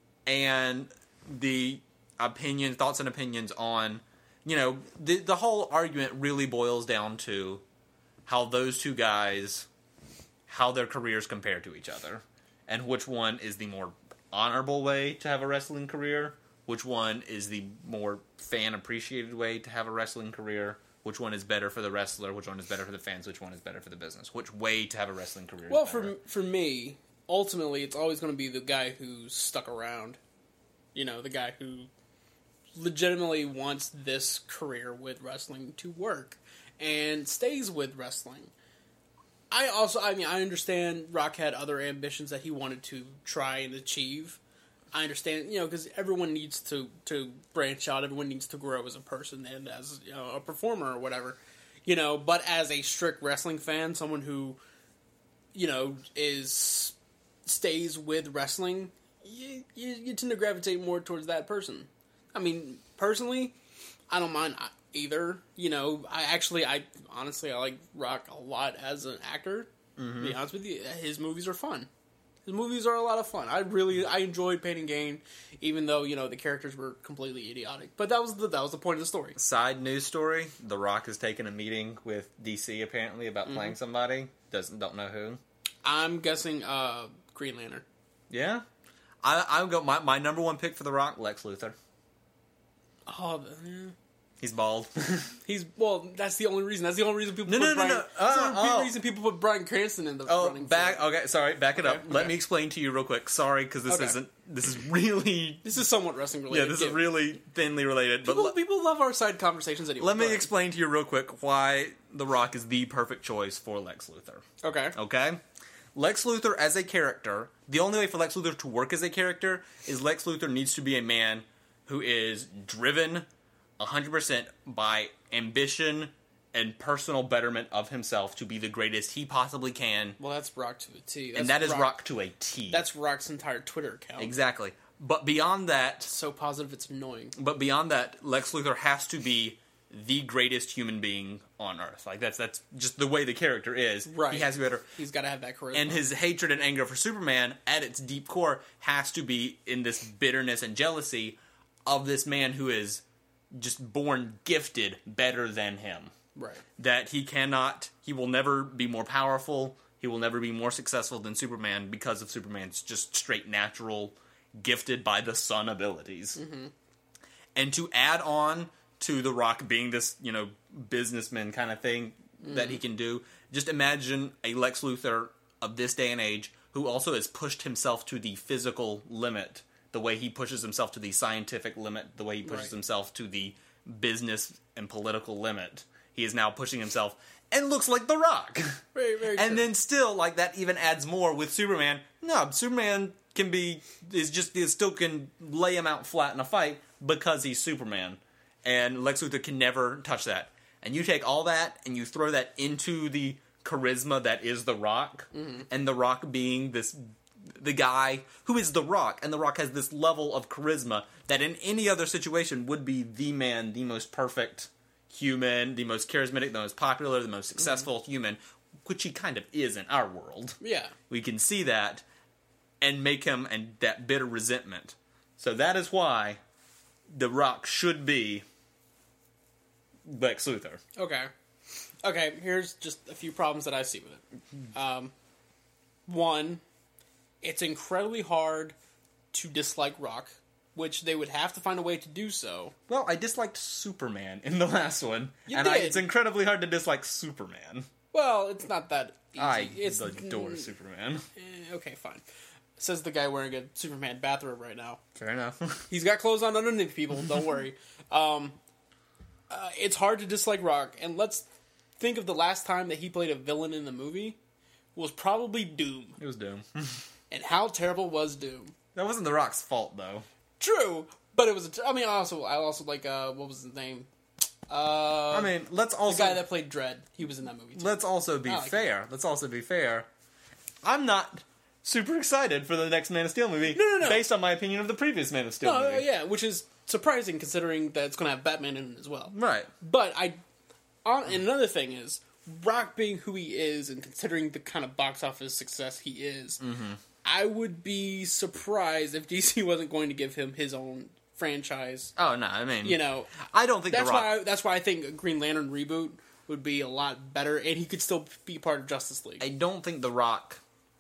A: and the opinion, thoughts and opinions on, you know, the the whole argument really boils down to how those two guys, how their careers compare to each other, and which one is the more honorable way to have a wrestling career, which one is the more fan appreciated way to have a wrestling career. Which one is better for the wrestler? Which one is better for the fans? Which one is better for the business? Which way to have a wrestling career? is
B: Well,
A: better?
B: for for me, ultimately, it's always going to be the guy who's stuck around. You know, the guy who legitimately wants this career with wrestling to work and stays with wrestling. I also, I mean, I understand Rock had other ambitions that he wanted to try and achieve. I understand, you know, because everyone needs to, to branch out. Everyone needs to grow as a person and as, you know, a performer or whatever. You know, but as a strict wrestling fan, someone who, you know, is stays with wrestling, you, you, you tend to gravitate more towards that person. I mean, personally, I don't mind either. You know, I actually, I honestly, I like Rock a lot as an actor.
A: Mm-hmm.
B: To be honest with you, his movies are fun. His movies are a lot of fun. I really, I enjoyed Pain and Gain, even though, you know, the characters were completely idiotic. But that was the that was the point of the story.
A: Side news story: The Rock has taken a meeting with D C apparently about
B: Mm-hmm.
A: playing somebody. Doesn't don't know who.
B: I'm guessing uh, Green Lantern.
A: Yeah, I I go my my number one pick for The Rock, Lex Luthor.
B: Oh, the- yeah.
A: He's bald.
B: He's well. That's the only reason. That's the only reason people
A: No,
B: put
A: no, no,
B: Bryan.
A: no.
B: That's the
A: Uh,
B: only
A: oh.
B: reason people put Bryan Cranston in the
A: oh,
B: running.
A: back.
B: for-
A: Okay, sorry. Back it
B: Okay,
A: up. Let
B: okay.
A: me explain to you real quick. Sorry, because this
B: Okay.
A: isn't. This is really.
B: This is somewhat wrestling related.
A: Yeah, this is
B: too.
A: really thinly related. But
B: People,
A: le-
B: people love our side conversations anyway.
A: let me
B: Go ahead.
A: explain to you real quick why The Rock is the perfect choice for Lex Luthor.
B: Okay.
A: Okay? Lex Luthor as a character, the only way for Lex Luthor to work as a character is Lex Luthor needs to be a man who is driven one hundred percent by ambition and personal betterment of himself to be the greatest he possibly can.
B: Well, that's Rock to a T. That's
A: And that is Rock to a T.
B: That's Rock's entire Twitter account.
A: Exactly. But beyond that,
B: So positive, it's annoying.
A: but beyond that, Lex Luthor has to be the greatest human being on Earth. Like, that's that's just the way the character is.
B: Right.
A: He has to be better.
B: He's got to have that charisma.
A: And his hatred and anger for Superman, at its deep core, has to be in this bitterness and jealousy of this man who is just born gifted better than him.
B: Right.
A: That he cannot, he will never be more powerful, he will never be more successful than Superman because of Superman's just straight natural, gifted by the sun abilities. Mm-hmm. And to add on to The Rock being this, you know, businessman kind of thing mm-hmm. that he can do, just imagine a Lex Luthor of this day and age who also has pushed himself to the physical limit, the way he pushes himself to the scientific limit, the way he pushes
B: right. himself
A: to the business and political limit. He is now pushing himself and looks like The Rock.
B: Very, very
A: and
B: true.
A: then still, like, that even adds more with Superman. No, Superman can be, is just, is still can lay him out flat in a fight because he's Superman. And Lex Luthor can never touch that. And you take all that and you throw that into the charisma that is The Rock. Mm-hmm. And The Rock being this, the guy who is The Rock. And The Rock has this level of charisma that in any other situation would be the man, the most perfect human, the most charismatic, the most popular, the most successful mm-hmm. human, which he kind of is in our world.
B: Yeah.
A: We can see that and make him and that bitter resentment. So that is why The Rock should be Lex Luthor.
B: Okay. Okay, here's just a few problems that I see with it. Um, one, it's incredibly hard to dislike Rock, which they would have to find a way to do so.
A: Well, I disliked Superman in the last one.
B: You
A: and
B: did.
A: I, it's incredibly hard to dislike Superman.
B: Well, it's not that easy.
A: I
B: it's,
A: adore
B: mm,
A: Superman.
B: Eh, okay, fine. Says the guy wearing a Superman bathrobe right now.
A: Fair enough.
B: He's got clothes on underneath, people. Don't worry. Um, uh, it's hard to dislike Rock, and let's think of the last time that he played a villain in the movie was probably Doom.
A: It was Doom.
B: And how terrible was Doom?
A: That wasn't The Rock's fault, though.
B: True, but it was. A t- I mean, I also, I also like. Uh, what was his name? Uh,
A: I mean, let's also
B: the guy that played Dredd. He was in that movie too.
A: Let's also be
B: like
A: fair. Let's also be fair. I'm not super excited for the next Man of Steel movie.
B: No, no, no.
A: Based on my opinion of the previous Man of Steel
B: No,
A: movie.
B: yeah, which is surprising considering that it's going to have Batman in it as well.
A: Right.
B: But I, on, and another thing is, Rock being who he is and considering the kind of box office success he is,
A: mm-hmm.
B: I would be surprised if D C wasn't going to give him his own franchise.
A: Oh no, I mean,
B: You know,
A: I don't think
B: that's
A: The Rock.
B: why. I, that's why I think a Green Lantern reboot would be a lot better, and he could still be part of Justice League.
A: I don't think The Rock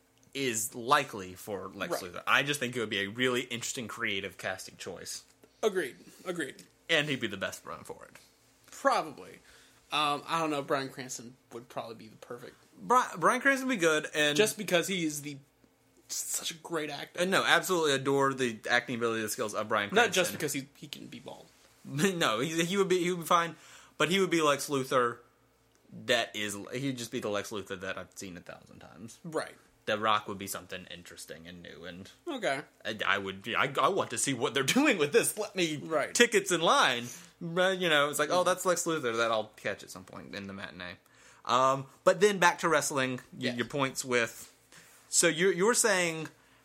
A: is likely for Lex
B: Right.
A: Luthor. I just think it would be a really interesting creative casting choice,
B: Agreed. Agreed.
A: and he'd be the best run for it.
B: Probably. Um, I don't know. Bryan Cranston would probably be the perfect,
A: Brian, Bryan Cranston would be good, and
B: just because he is the such a great actor.
A: and no, absolutely adore the acting ability, the skills of Bryan Cranston.
B: Not just because he he can be bald.
A: No, he, he would be he would be fine, but he would be Lex Luthor. That is, he'd just be the Lex Luthor that I've seen a thousand times.
B: Right.
A: The Rock would be something interesting and new, and
B: Okay.
A: I, I would. I, I want to see what they're doing with this. Let me
B: Right.
A: tickets in line. But, you know, it's like, oh, that's Lex Luthor that I'll catch at some point in the matinee. Um, but then back to wrestling. y-
B: Yes.
A: Your points with. So you're you're saying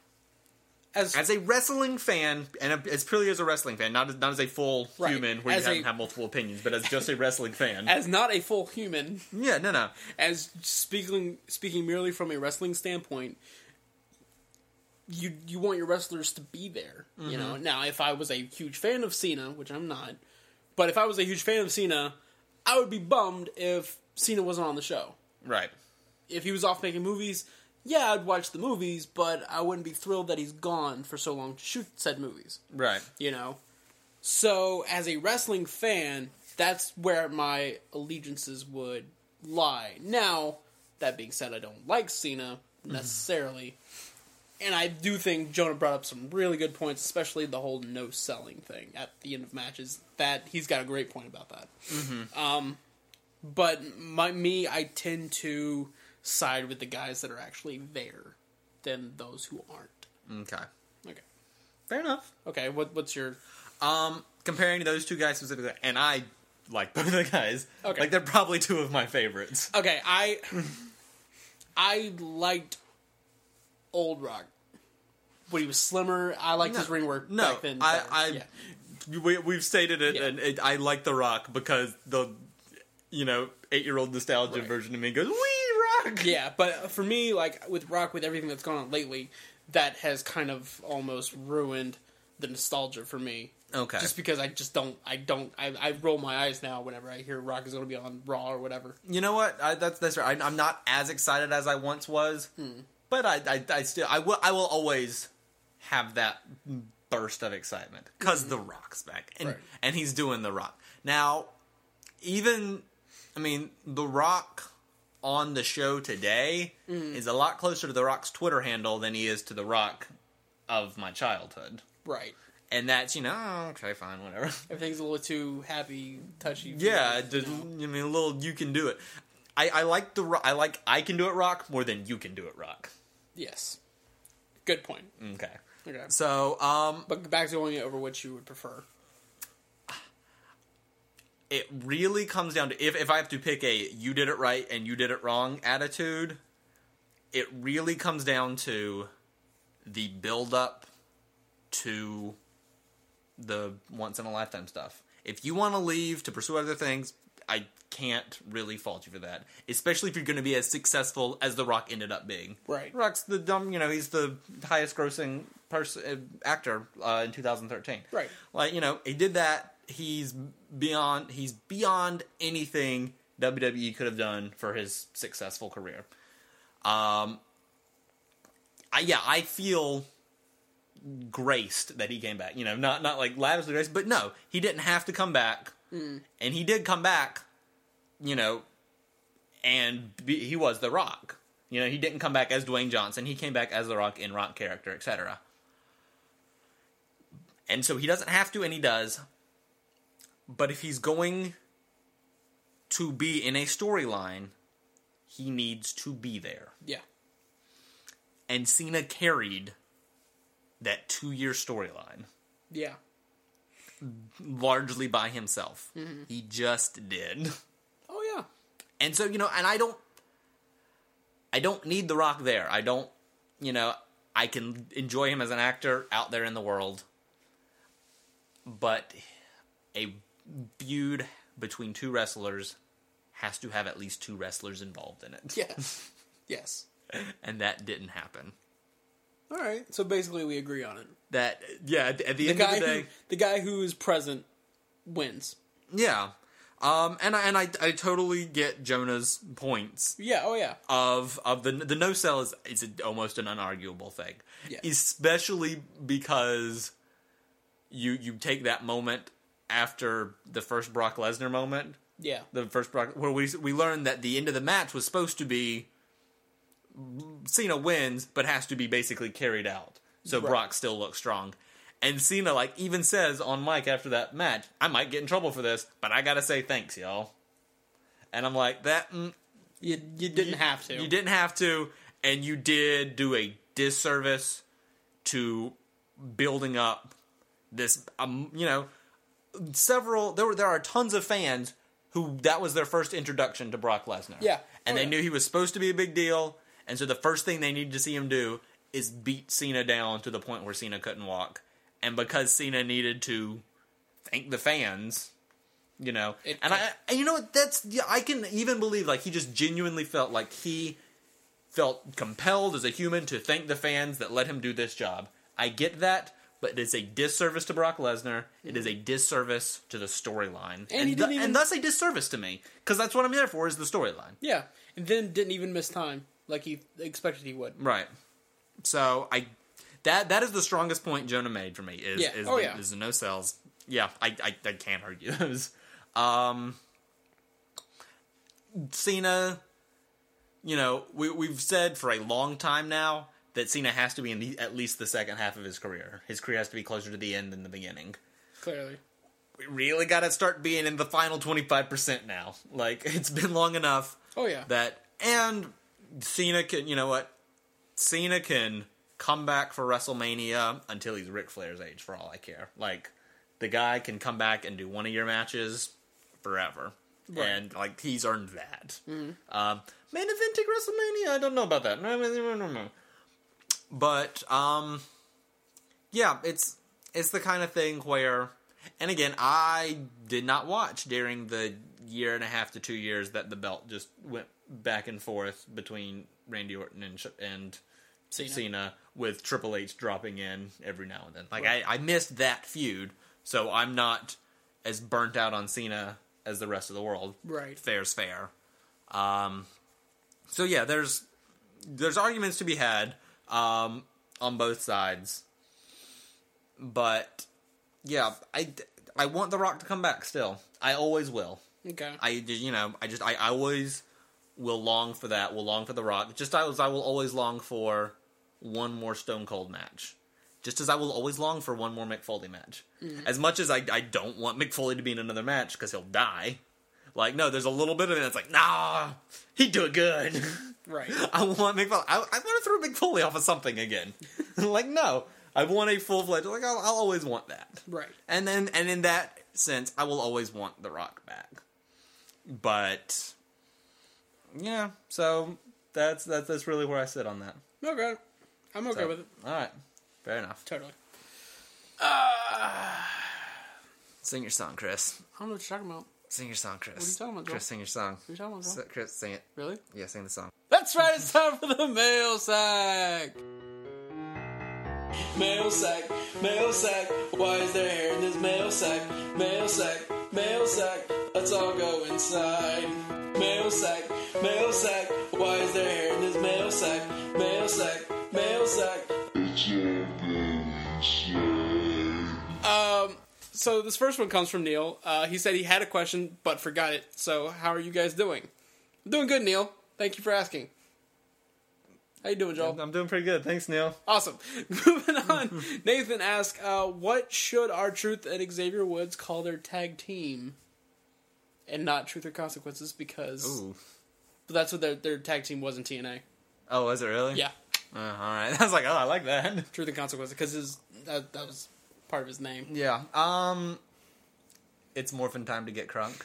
B: As
A: as a wrestling fan, and a, as purely as a wrestling fan, not as, not as a full
B: Right.
A: human where
B: As
A: you have,
B: a-
A: have multiple opinions, but as just a wrestling fan.
B: as not a full human,
A: Yeah, no, no.
B: as speaking speaking merely from a wrestling standpoint, you you want your wrestlers to be there.
A: Mm-hmm.
B: You know. Now, if I was a huge fan of Cena, which I'm not, but if I was a huge fan of Cena, I would be bummed if Cena wasn't on the show.
A: Right.
B: If he was off making movies, yeah, I'd watch the movies, but I wouldn't be thrilled that he's gone for so long to shoot said movies.
A: Right.
B: You know? So, as a wrestling fan, that's where my allegiances would lie. Now, that being said, I don't like Cena necessarily. And I do think Jonah brought up some really good points, especially the whole no selling thing at the end of matches. That he's got a great point about that.
A: Mm-hmm.
B: Um, but my me, I tend to side with the guys that are actually there than those who aren't.
A: Okay.
B: Okay.
A: Fair enough.
B: Okay. What what's your
A: Um, comparing those two guys specifically, and I like both of the guys.
B: Okay.
A: Like, they're probably two of my favorites.
B: okay? I I liked Old Rock when he was slimmer. I liked
A: No,
B: his ring work
A: no,
B: back then.
A: I-
B: better.
A: I-
B: yeah.
A: we, we've stated it,
B: Yeah.
A: and it, I like The Rock because the, you know, eight-year-old nostalgia
B: Right.
A: version of me goes, "Wee Rock!"
B: Yeah, but for me, like, with Rock, with everything that's gone on lately, that has kind of almost ruined the nostalgia for me.
A: Okay.
B: Just because I just don't, I don't, I, I roll my eyes now whenever I hear Rock is going to be on Raw or whatever.
A: You know what? I, that's that's right. I, I'm not as excited as I once was,
B: Hmm.
A: but I, I, I still, I will, I will always have that burst of excitement because The Rock's back, and
B: Right.
A: and he's doing The Rock now. Even, I mean, The Rock on the show today is a lot closer to The Rock's Twitter handle than he is to The Rock of my childhood.
B: Right.
A: And that's, you know, oh, okay, fine, whatever.
B: Everything's a little too happy, touchy.
A: Yeah,
B: feely,
A: just,
B: you know?
A: I mean, a little you can do it. I, I like the Ro- I like I can do it Rock more than you can do it Rock.
B: Yes. Good point.
A: Okay.
B: Okay.
A: So, um,
B: But back to going over what you would prefer.
A: it really comes down to if if I have to pick a you did it right and you did it wrong attitude, it really comes down to the build up to the once in a lifetime stuff. If you want to leave to pursue other things, I can't really fault you for that. Especially if you're going to be as successful as The Rock ended up being.
B: Right.
A: Rock's the dumb, you know, he's the highest grossing person uh, actor uh, in two thousand thirteen.
B: Right.
A: Like, you know, he did that. He's beyond he's beyond anything W W E could have done for his successful career. Um I yeah, I feel graced that he came back. You know, not not like lavishly graced, but no, he didn't have to come back.
B: Mm.
A: And he did come back, you know, and be, he was The Rock. You know, he didn't come back as Dwayne Johnson. He came back as The Rock in Rock character, et cetera. And so he doesn't have to, and he does. But if he's going to be in a storyline, he needs to be there.
B: Yeah.
A: And Cena carried that two-year storyline
B: Yeah.
A: largely by himself.
B: Mm-hmm.
A: He just did.
B: Oh, yeah.
A: And so, you know, and I don't I don't need The Rock there. I don't, you know, I can enjoy him as an actor out there in the world. But a feud between two wrestlers has to have at least two wrestlers involved in it.
B: Yes. Yes.
A: And that didn't happen.
B: All right. So basically, we agree on it.
A: That, yeah, at the, at the,
B: The
A: end
B: guy
A: of the day...
B: who the guy who is present wins.
A: Yeah. Um, and I, and I, I totally get Jonah's points
B: Yeah. Oh, yeah.
A: of of the the no sell is is almost an unarguable thing,
B: Yeah.
A: especially because you you take that moment after the first Brock Lesnar moment,
B: Yeah.
A: the first Brock where we we learned that the end of the match was supposed to be Cena wins, but has to be basically carried out, so
B: Right.
A: Brock still looks strong. And Cena, like, even says on mic after that match, I might get in trouble for this, but I gotta say thanks, y'all. And I'm like, that... Mm,
B: You you didn't
A: you,
B: have to.
A: You didn't have to, and you did do a disservice to building up this, um, you know, several... There were there are tons of fans who that was their first introduction to Brock Lesnar.
B: Yeah.
A: And
B: Oh,
A: they
B: yeah.
A: knew he was supposed to be a big deal, and so the first thing they needed to see him do is beat Cena down to the point where Cena couldn't walk. And because Cena needed to thank the fans, you know,
B: It
A: and I, and you know what, that's, yeah, I can even believe, like, he just genuinely felt like he felt compelled as a human to thank the fans that let him do this job. I get that, but it is a disservice to Brock Lesnar. It is a disservice to the storyline.
B: And he
A: th-
B: didn't even-
A: and thus a disservice to me, because that's what I'm there for, is the storyline.
B: Yeah. And then didn't even miss time like he expected he would.
A: Right. So I that that is the strongest point Jonah made for me is
B: Yeah.
A: is,
B: Oh,
A: the,
B: yeah.
A: is the no sells. Yeah, I, I I can't argue those. Um, Cena, you know, we we've said for a long time now that Cena has to be in the, at least the second half of his career. His career has to be closer to the end than the beginning.
B: Clearly.
A: We really got to start being in the final twenty-five percent now. Like, it's been long enough.
B: Oh, yeah.
A: That and Cena can, you know what? Cena can come back for WrestleMania until he's Ric Flair's age, for all I care. Like, the guy can come back and do one of your matches forever.
B: Right.
A: And, like, he's earned that.
B: Mm-hmm.
A: Um, main eventing WrestleMania? I don't know about that. No, no, no, no, no. But, um, yeah, it's, it's the kind of thing where, And again, I did not watch during the year and a half to two years that the belt just went back and forth between Randy Orton and and
B: Cena,
A: Cena with Triple H dropping in every now and then. Like, right. I, I missed that feud, so I'm not as burnt out on Cena as the rest of the world.
B: Right.
A: Fair's fair. Um, so yeah, there's there's arguments to be had um, on both sides. But, yeah, I, I want The Rock to come back still. I always will.
B: Okay.
A: I, you know, I just, I, I always will long for that, will long for The Rock. Just as I will always long for one more Stone Cold match. Just as I will always long for one more Mick Foley match. Mm-hmm. As much as I, I don't want Mick Foley to be in another match, because he'll die. Like, no, there's a little bit of it that's like, nah, he'd do it good.
B: Right.
A: I want Mick Foley, I, I want to throw Mick Foley off of something again. Like, no. I want a full-fledged, like, I'll, I'll always want that.
B: Right.
A: And then, and in that sense, I will always want The Rock back. But, yeah, so that's, that's, that's really where I sit on that.
B: Okay. I'm okay
A: so,
B: with it.
A: Alright. Fair enough.
B: Totally. Uh,
A: sing your song, Chris.
B: I don't know what you're talking about.
A: Sing your song, Chris.
B: What are you talking about, Joel?
A: Chris, sing your song.
B: What are you talking about, Joel?
A: S- Chris, sing it.
B: Really?
A: Yeah, sing the song.
B: That's right, it's time for the mail sack. Mail sack, mail sack, why is there hair in this mail sack? Mail sack, mail sack, let's all go inside. Mail sack, mail sack, why is there hair in this mail sack? Mail sack, mail sack. Um, so this first one comes from Neil. Uh, he said he had a question, but forgot it. So how are you guys doing? I'm doing good, Neil. Thank you for asking. How you doing, Joel?
A: I'm doing pretty good. Thanks, Neil.
B: Awesome. Moving on. Nathan asked, uh, what should R-Truth and Xavier Woods call their tag team? And not Truth or Consequences, because
A: Ooh.
B: that's what their, their tag team was in T N A.
A: Oh, was it really?
B: Yeah.
A: Uh, alright. I was like, oh, I like that.
B: Truth and Consequences, because that, that was part of his name.
A: Yeah. Um, it's morphin' time to get crunk.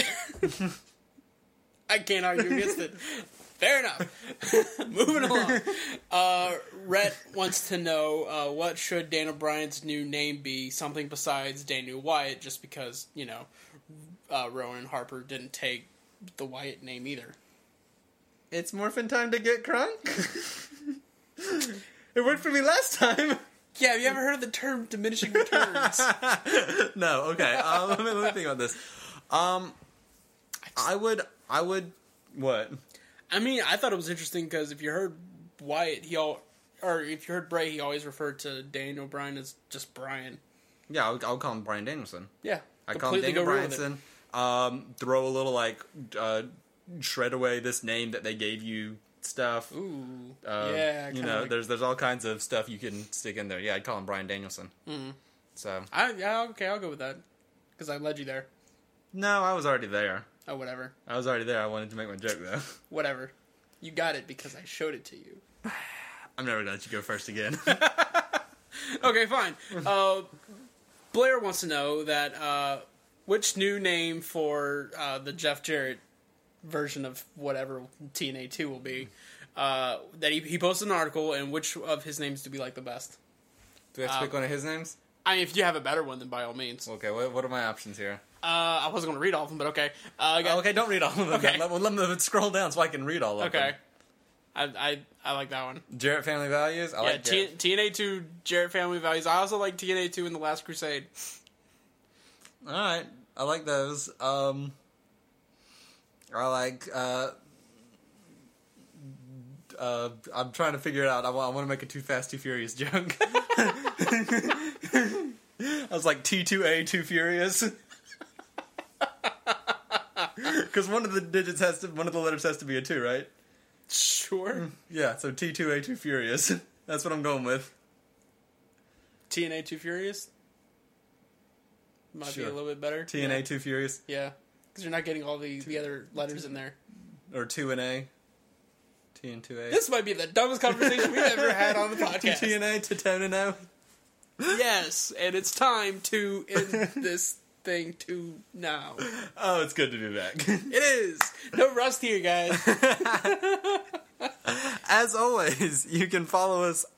B: I can't argue against it. Fair enough. Moving along. Uh, Rhett wants to know, uh, what should Daniel Bryan's new name be? Something besides Daniel Wyatt, just because, you know, uh, Rowan Harper didn't take the Wyatt name either.
A: It's morphin' time to get crunk? It worked for me last time.
B: Yeah, have you ever heard of the term diminishing returns?
A: No, okay. Um, let, me, let me think about this. Um, I would, I would, what?
B: I mean, I thought it was interesting because if you heard Wyatt, he all, or if you heard Bray, he always referred to Daniel Bryan as just Bryan.
A: Yeah, I'll, I'll call him Bryan Danielson.
B: Yeah,
A: I call him Daniel
B: go
A: Bryanson. Um, throw a little like uh, shred away this name that they gave you stuff.
B: Ooh,
A: uh,
B: yeah.
A: You know,
B: like...
A: there's there's all kinds of stuff you can stick in there. Yeah, I'd call him Bryan Danielson.
B: Mm-hmm.
A: So,
B: I yeah okay, I'll go with that because I led you there.
A: No, I was already there.
B: Oh, whatever.
A: I was already there. I wanted to make my joke though.
B: Whatever. You got it because I showed it to you.
A: I'm never gonna let you go first again.
B: Okay, fine. Uh, Blair wants to know that uh, which new name for uh, the Jeff Jarrett version of whatever T N A two will be. Uh, that he, he posted an article, and which of his names do we like the best?
A: Do we have to
B: Um,
A: pick one of his names?
B: I mean, if you have a better one, then by all means.
A: Okay, what, what are my options here?
B: Uh, I wasn't going to read all of them, but okay. Uh, I got,
A: Oh, okay, don't read all of them.
B: Okay.
A: Let, let me scroll down so I can read all of
B: okay.
A: them.
B: I, I I like that one.
A: Jarrett Family Values? I
B: Yeah,
A: like
B: T-
A: Jarrett.
B: TNA two Jarrett Family Values. I also like T N A two in The Last Crusade.
A: Alright, I like those. Um, I like, uh, uh, I'm trying to figure it out. I want, I want to make a Too Fast, Too Furious joke. I was like T two A, Too Furious. Because one of the digits has to, one of the letters has to be a two, right?
B: Sure.
A: Yeah, so T two A, Too Furious. That's what I'm going with.
B: T N A two Furious? Might
A: Sure.
B: be a little bit better.
A: T N A,
B: Yeah.
A: Too Furious.
B: Yeah. Because you're not getting all the, the other letters in there.
A: Or two and A. T and two A.
B: This might be the dumbest conversation we've ever had on the podcast.
A: T and A to ten and O.
B: Yes, and it's time to end this thing to now.
A: Oh, it's good to be back.
B: It is. No rust here, guys.
A: As always, you can follow us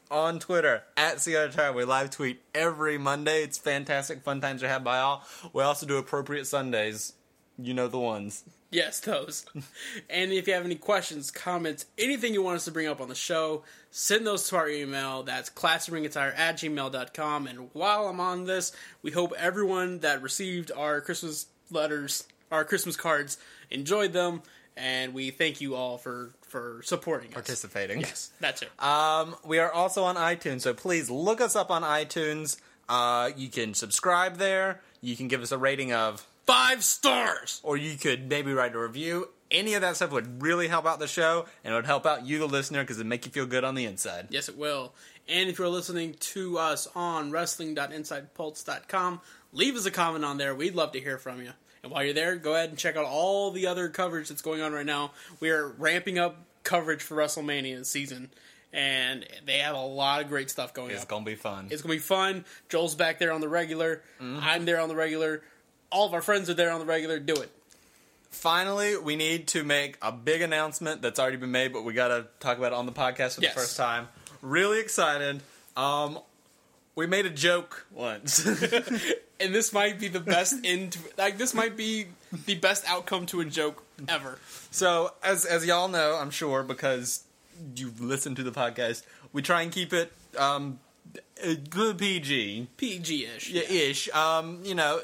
A: on Twitter, at C R Tire. We live tweet every Monday. It's fantastic. Fun times are had by all. We also do Appropriate Sundays. You know the ones.
B: Yes, those. And if you have any questions, comments, anything you want us to bring up on the show, send those to our email. That's classroomringattire at gmail dot com. And while I'm on this, we hope everyone that received our Christmas letters, our Christmas cards, enjoyed them. And we thank you all for, for supporting us.
A: Participating.
B: Yes, that's it.
A: Um, we are also on iTunes, so please look us up on iTunes. Uh, you can subscribe there. You can give us a rating of
B: Five stars!
A: or you could maybe write a review. Any of that stuff would really help out the show, and it would help out you, the listener, because it'd make you feel good on the inside.
B: Yes, it will. And if you're listening to us on wrestling dot inside pulse dot com, leave us a comment on there. We'd love to hear from you. And while you're there, go ahead and check out all the other coverage that's going on right now. We are ramping up coverage for WrestleMania this season, and they have a lot of great stuff going on.
A: It's going to be fun.
B: It's going to be fun. Joel's back there on the regular. Mm-hmm. I'm there on the regular. All of our friends are there on the regular. Do it.
A: Finally, we need to make a big announcement that's already been made, but we got to talk about it on the podcast for
B: Yes.
A: the first time. Really excited. Um, we made a joke once.
B: And this might be the best end. Like, this might be the best outcome to a joke ever.
A: So, as as y'all know, I'm sure, because you've listened to the podcast, we try and keep it um, good P G.
B: P G-ish.
A: Yeah, ish. Um, you know,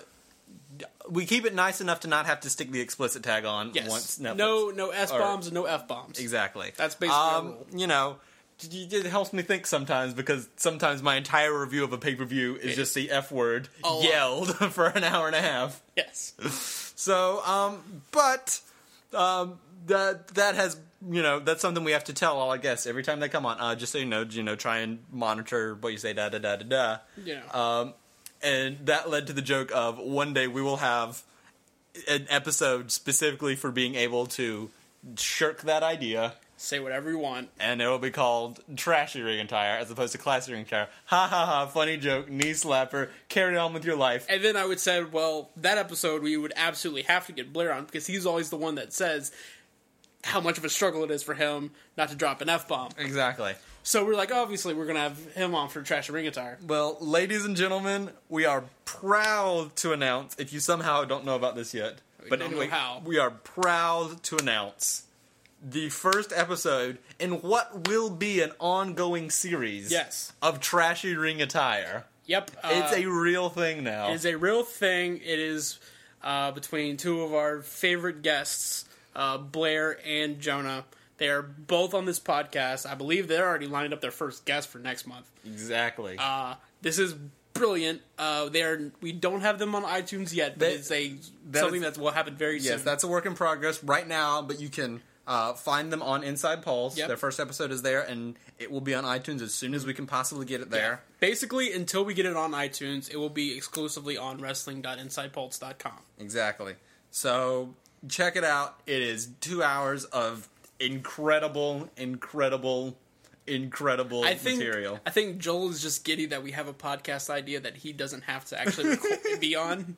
A: we keep it nice enough to not have to stick the explicit tag on
B: Yes.
A: once Netflix.
B: No, no S-bombs and no F-bombs.
A: Exactly.
B: That's basically our
A: um,
B: rule.
A: You know, it helps me think sometimes, because sometimes my entire review of a pay-per-view is just the F word
B: Oh, wow.
A: yelled for an hour and a half.
B: Yes.
A: So, um, but um, that that has, you know, that's something we have to tell all our guests every time they come on. Uh, just so you know, you know, try and monitor what you say, da da da da da.
B: Yeah.
A: Um, and that led to the joke of one day we will have an episode specifically for being able to shirk that idea.
B: Say whatever you want.
A: And it will be called Trashy Ring Attire as opposed to Classy Ring Attire. Ha ha ha, funny joke, knee slapper, carry on with your life.
B: And then I would say, well, that episode we would absolutely have to get Blair on, because he's always the one that says how much of a struggle it is for him not to drop an F-bomb.
A: Exactly.
B: So we're like, obviously, we're going to have him on for Trashy Ring Attire.
A: Well, ladies and gentlemen, we are proud to announce, if you somehow don't know about this yet,
B: We
A: but
B: don't
A: anyway,
B: know how.
A: we are proud to announce the first episode in what will be an ongoing series
B: Yes.
A: of Trashy Ring Attire.
B: Yep. Uh,
A: It's a real thing now.
B: It is a real thing. It is uh, between two of our favorite guests, uh, Blair and Jonah. They are both on this podcast. I believe they're already lined up their first guest for next month.
A: Exactly.
B: Uh, this is brilliant. Uh, they are. We don't have them on iTunes yet, but
A: That-
B: it's a
A: that
B: something
A: is-
B: that will happen very
A: Yes,
B: soon.
A: that's a work in progress right now, but you can uh, find them on Inside Pulse.
B: Yep.
A: Their first episode is there, and it will be on iTunes as soon as we can possibly get it there.
B: Basically, until we get it on iTunes, it will be exclusively on wrestling dot inside pulse dot com.
A: Exactly. So check it out. It is two hours of incredible, incredible, incredible
B: I think
A: material.
B: I think Joel is just giddy that we have a podcast idea that he doesn't have to actually record, be on.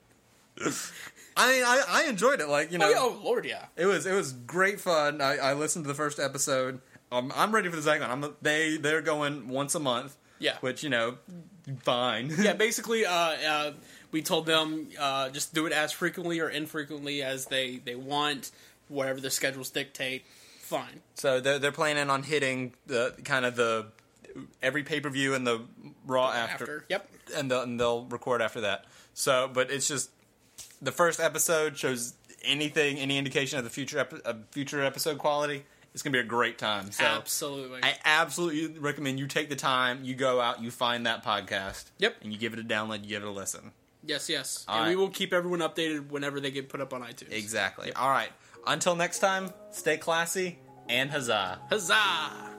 A: I, I I enjoyed it. Like you know,
B: Oh, yeah, oh Lord, yeah.
A: it was it was great fun. I, I listened to the first episode. Um, I'm ready for the second one. I'm they they're going once a month.
B: Yeah.
A: Which you know, fine.
B: Yeah, basically, uh, uh, we told them uh, just do it as frequently or infrequently as they, they want, whatever the schedules dictate. Fine.
A: So they're they're planning on hitting the kind of the every pay per view and the Raw after,
B: After, yep.
A: and they'll, and they'll record after that. So, but it's just the first episode shows anything, any indication of the future epi- of future episode quality. It's gonna be a great time. So
B: Absolutely.
A: I absolutely recommend you take the time, you go out, you find that podcast,
B: Yep.
A: and you give it a download, you give it a listen.
B: yes, yes.
A: All
B: and
A: right.
B: we will keep everyone updated whenever they get put up on iTunes.
A: Exactly. All right. Until next time, stay classy and huzzah.
B: Huzzah!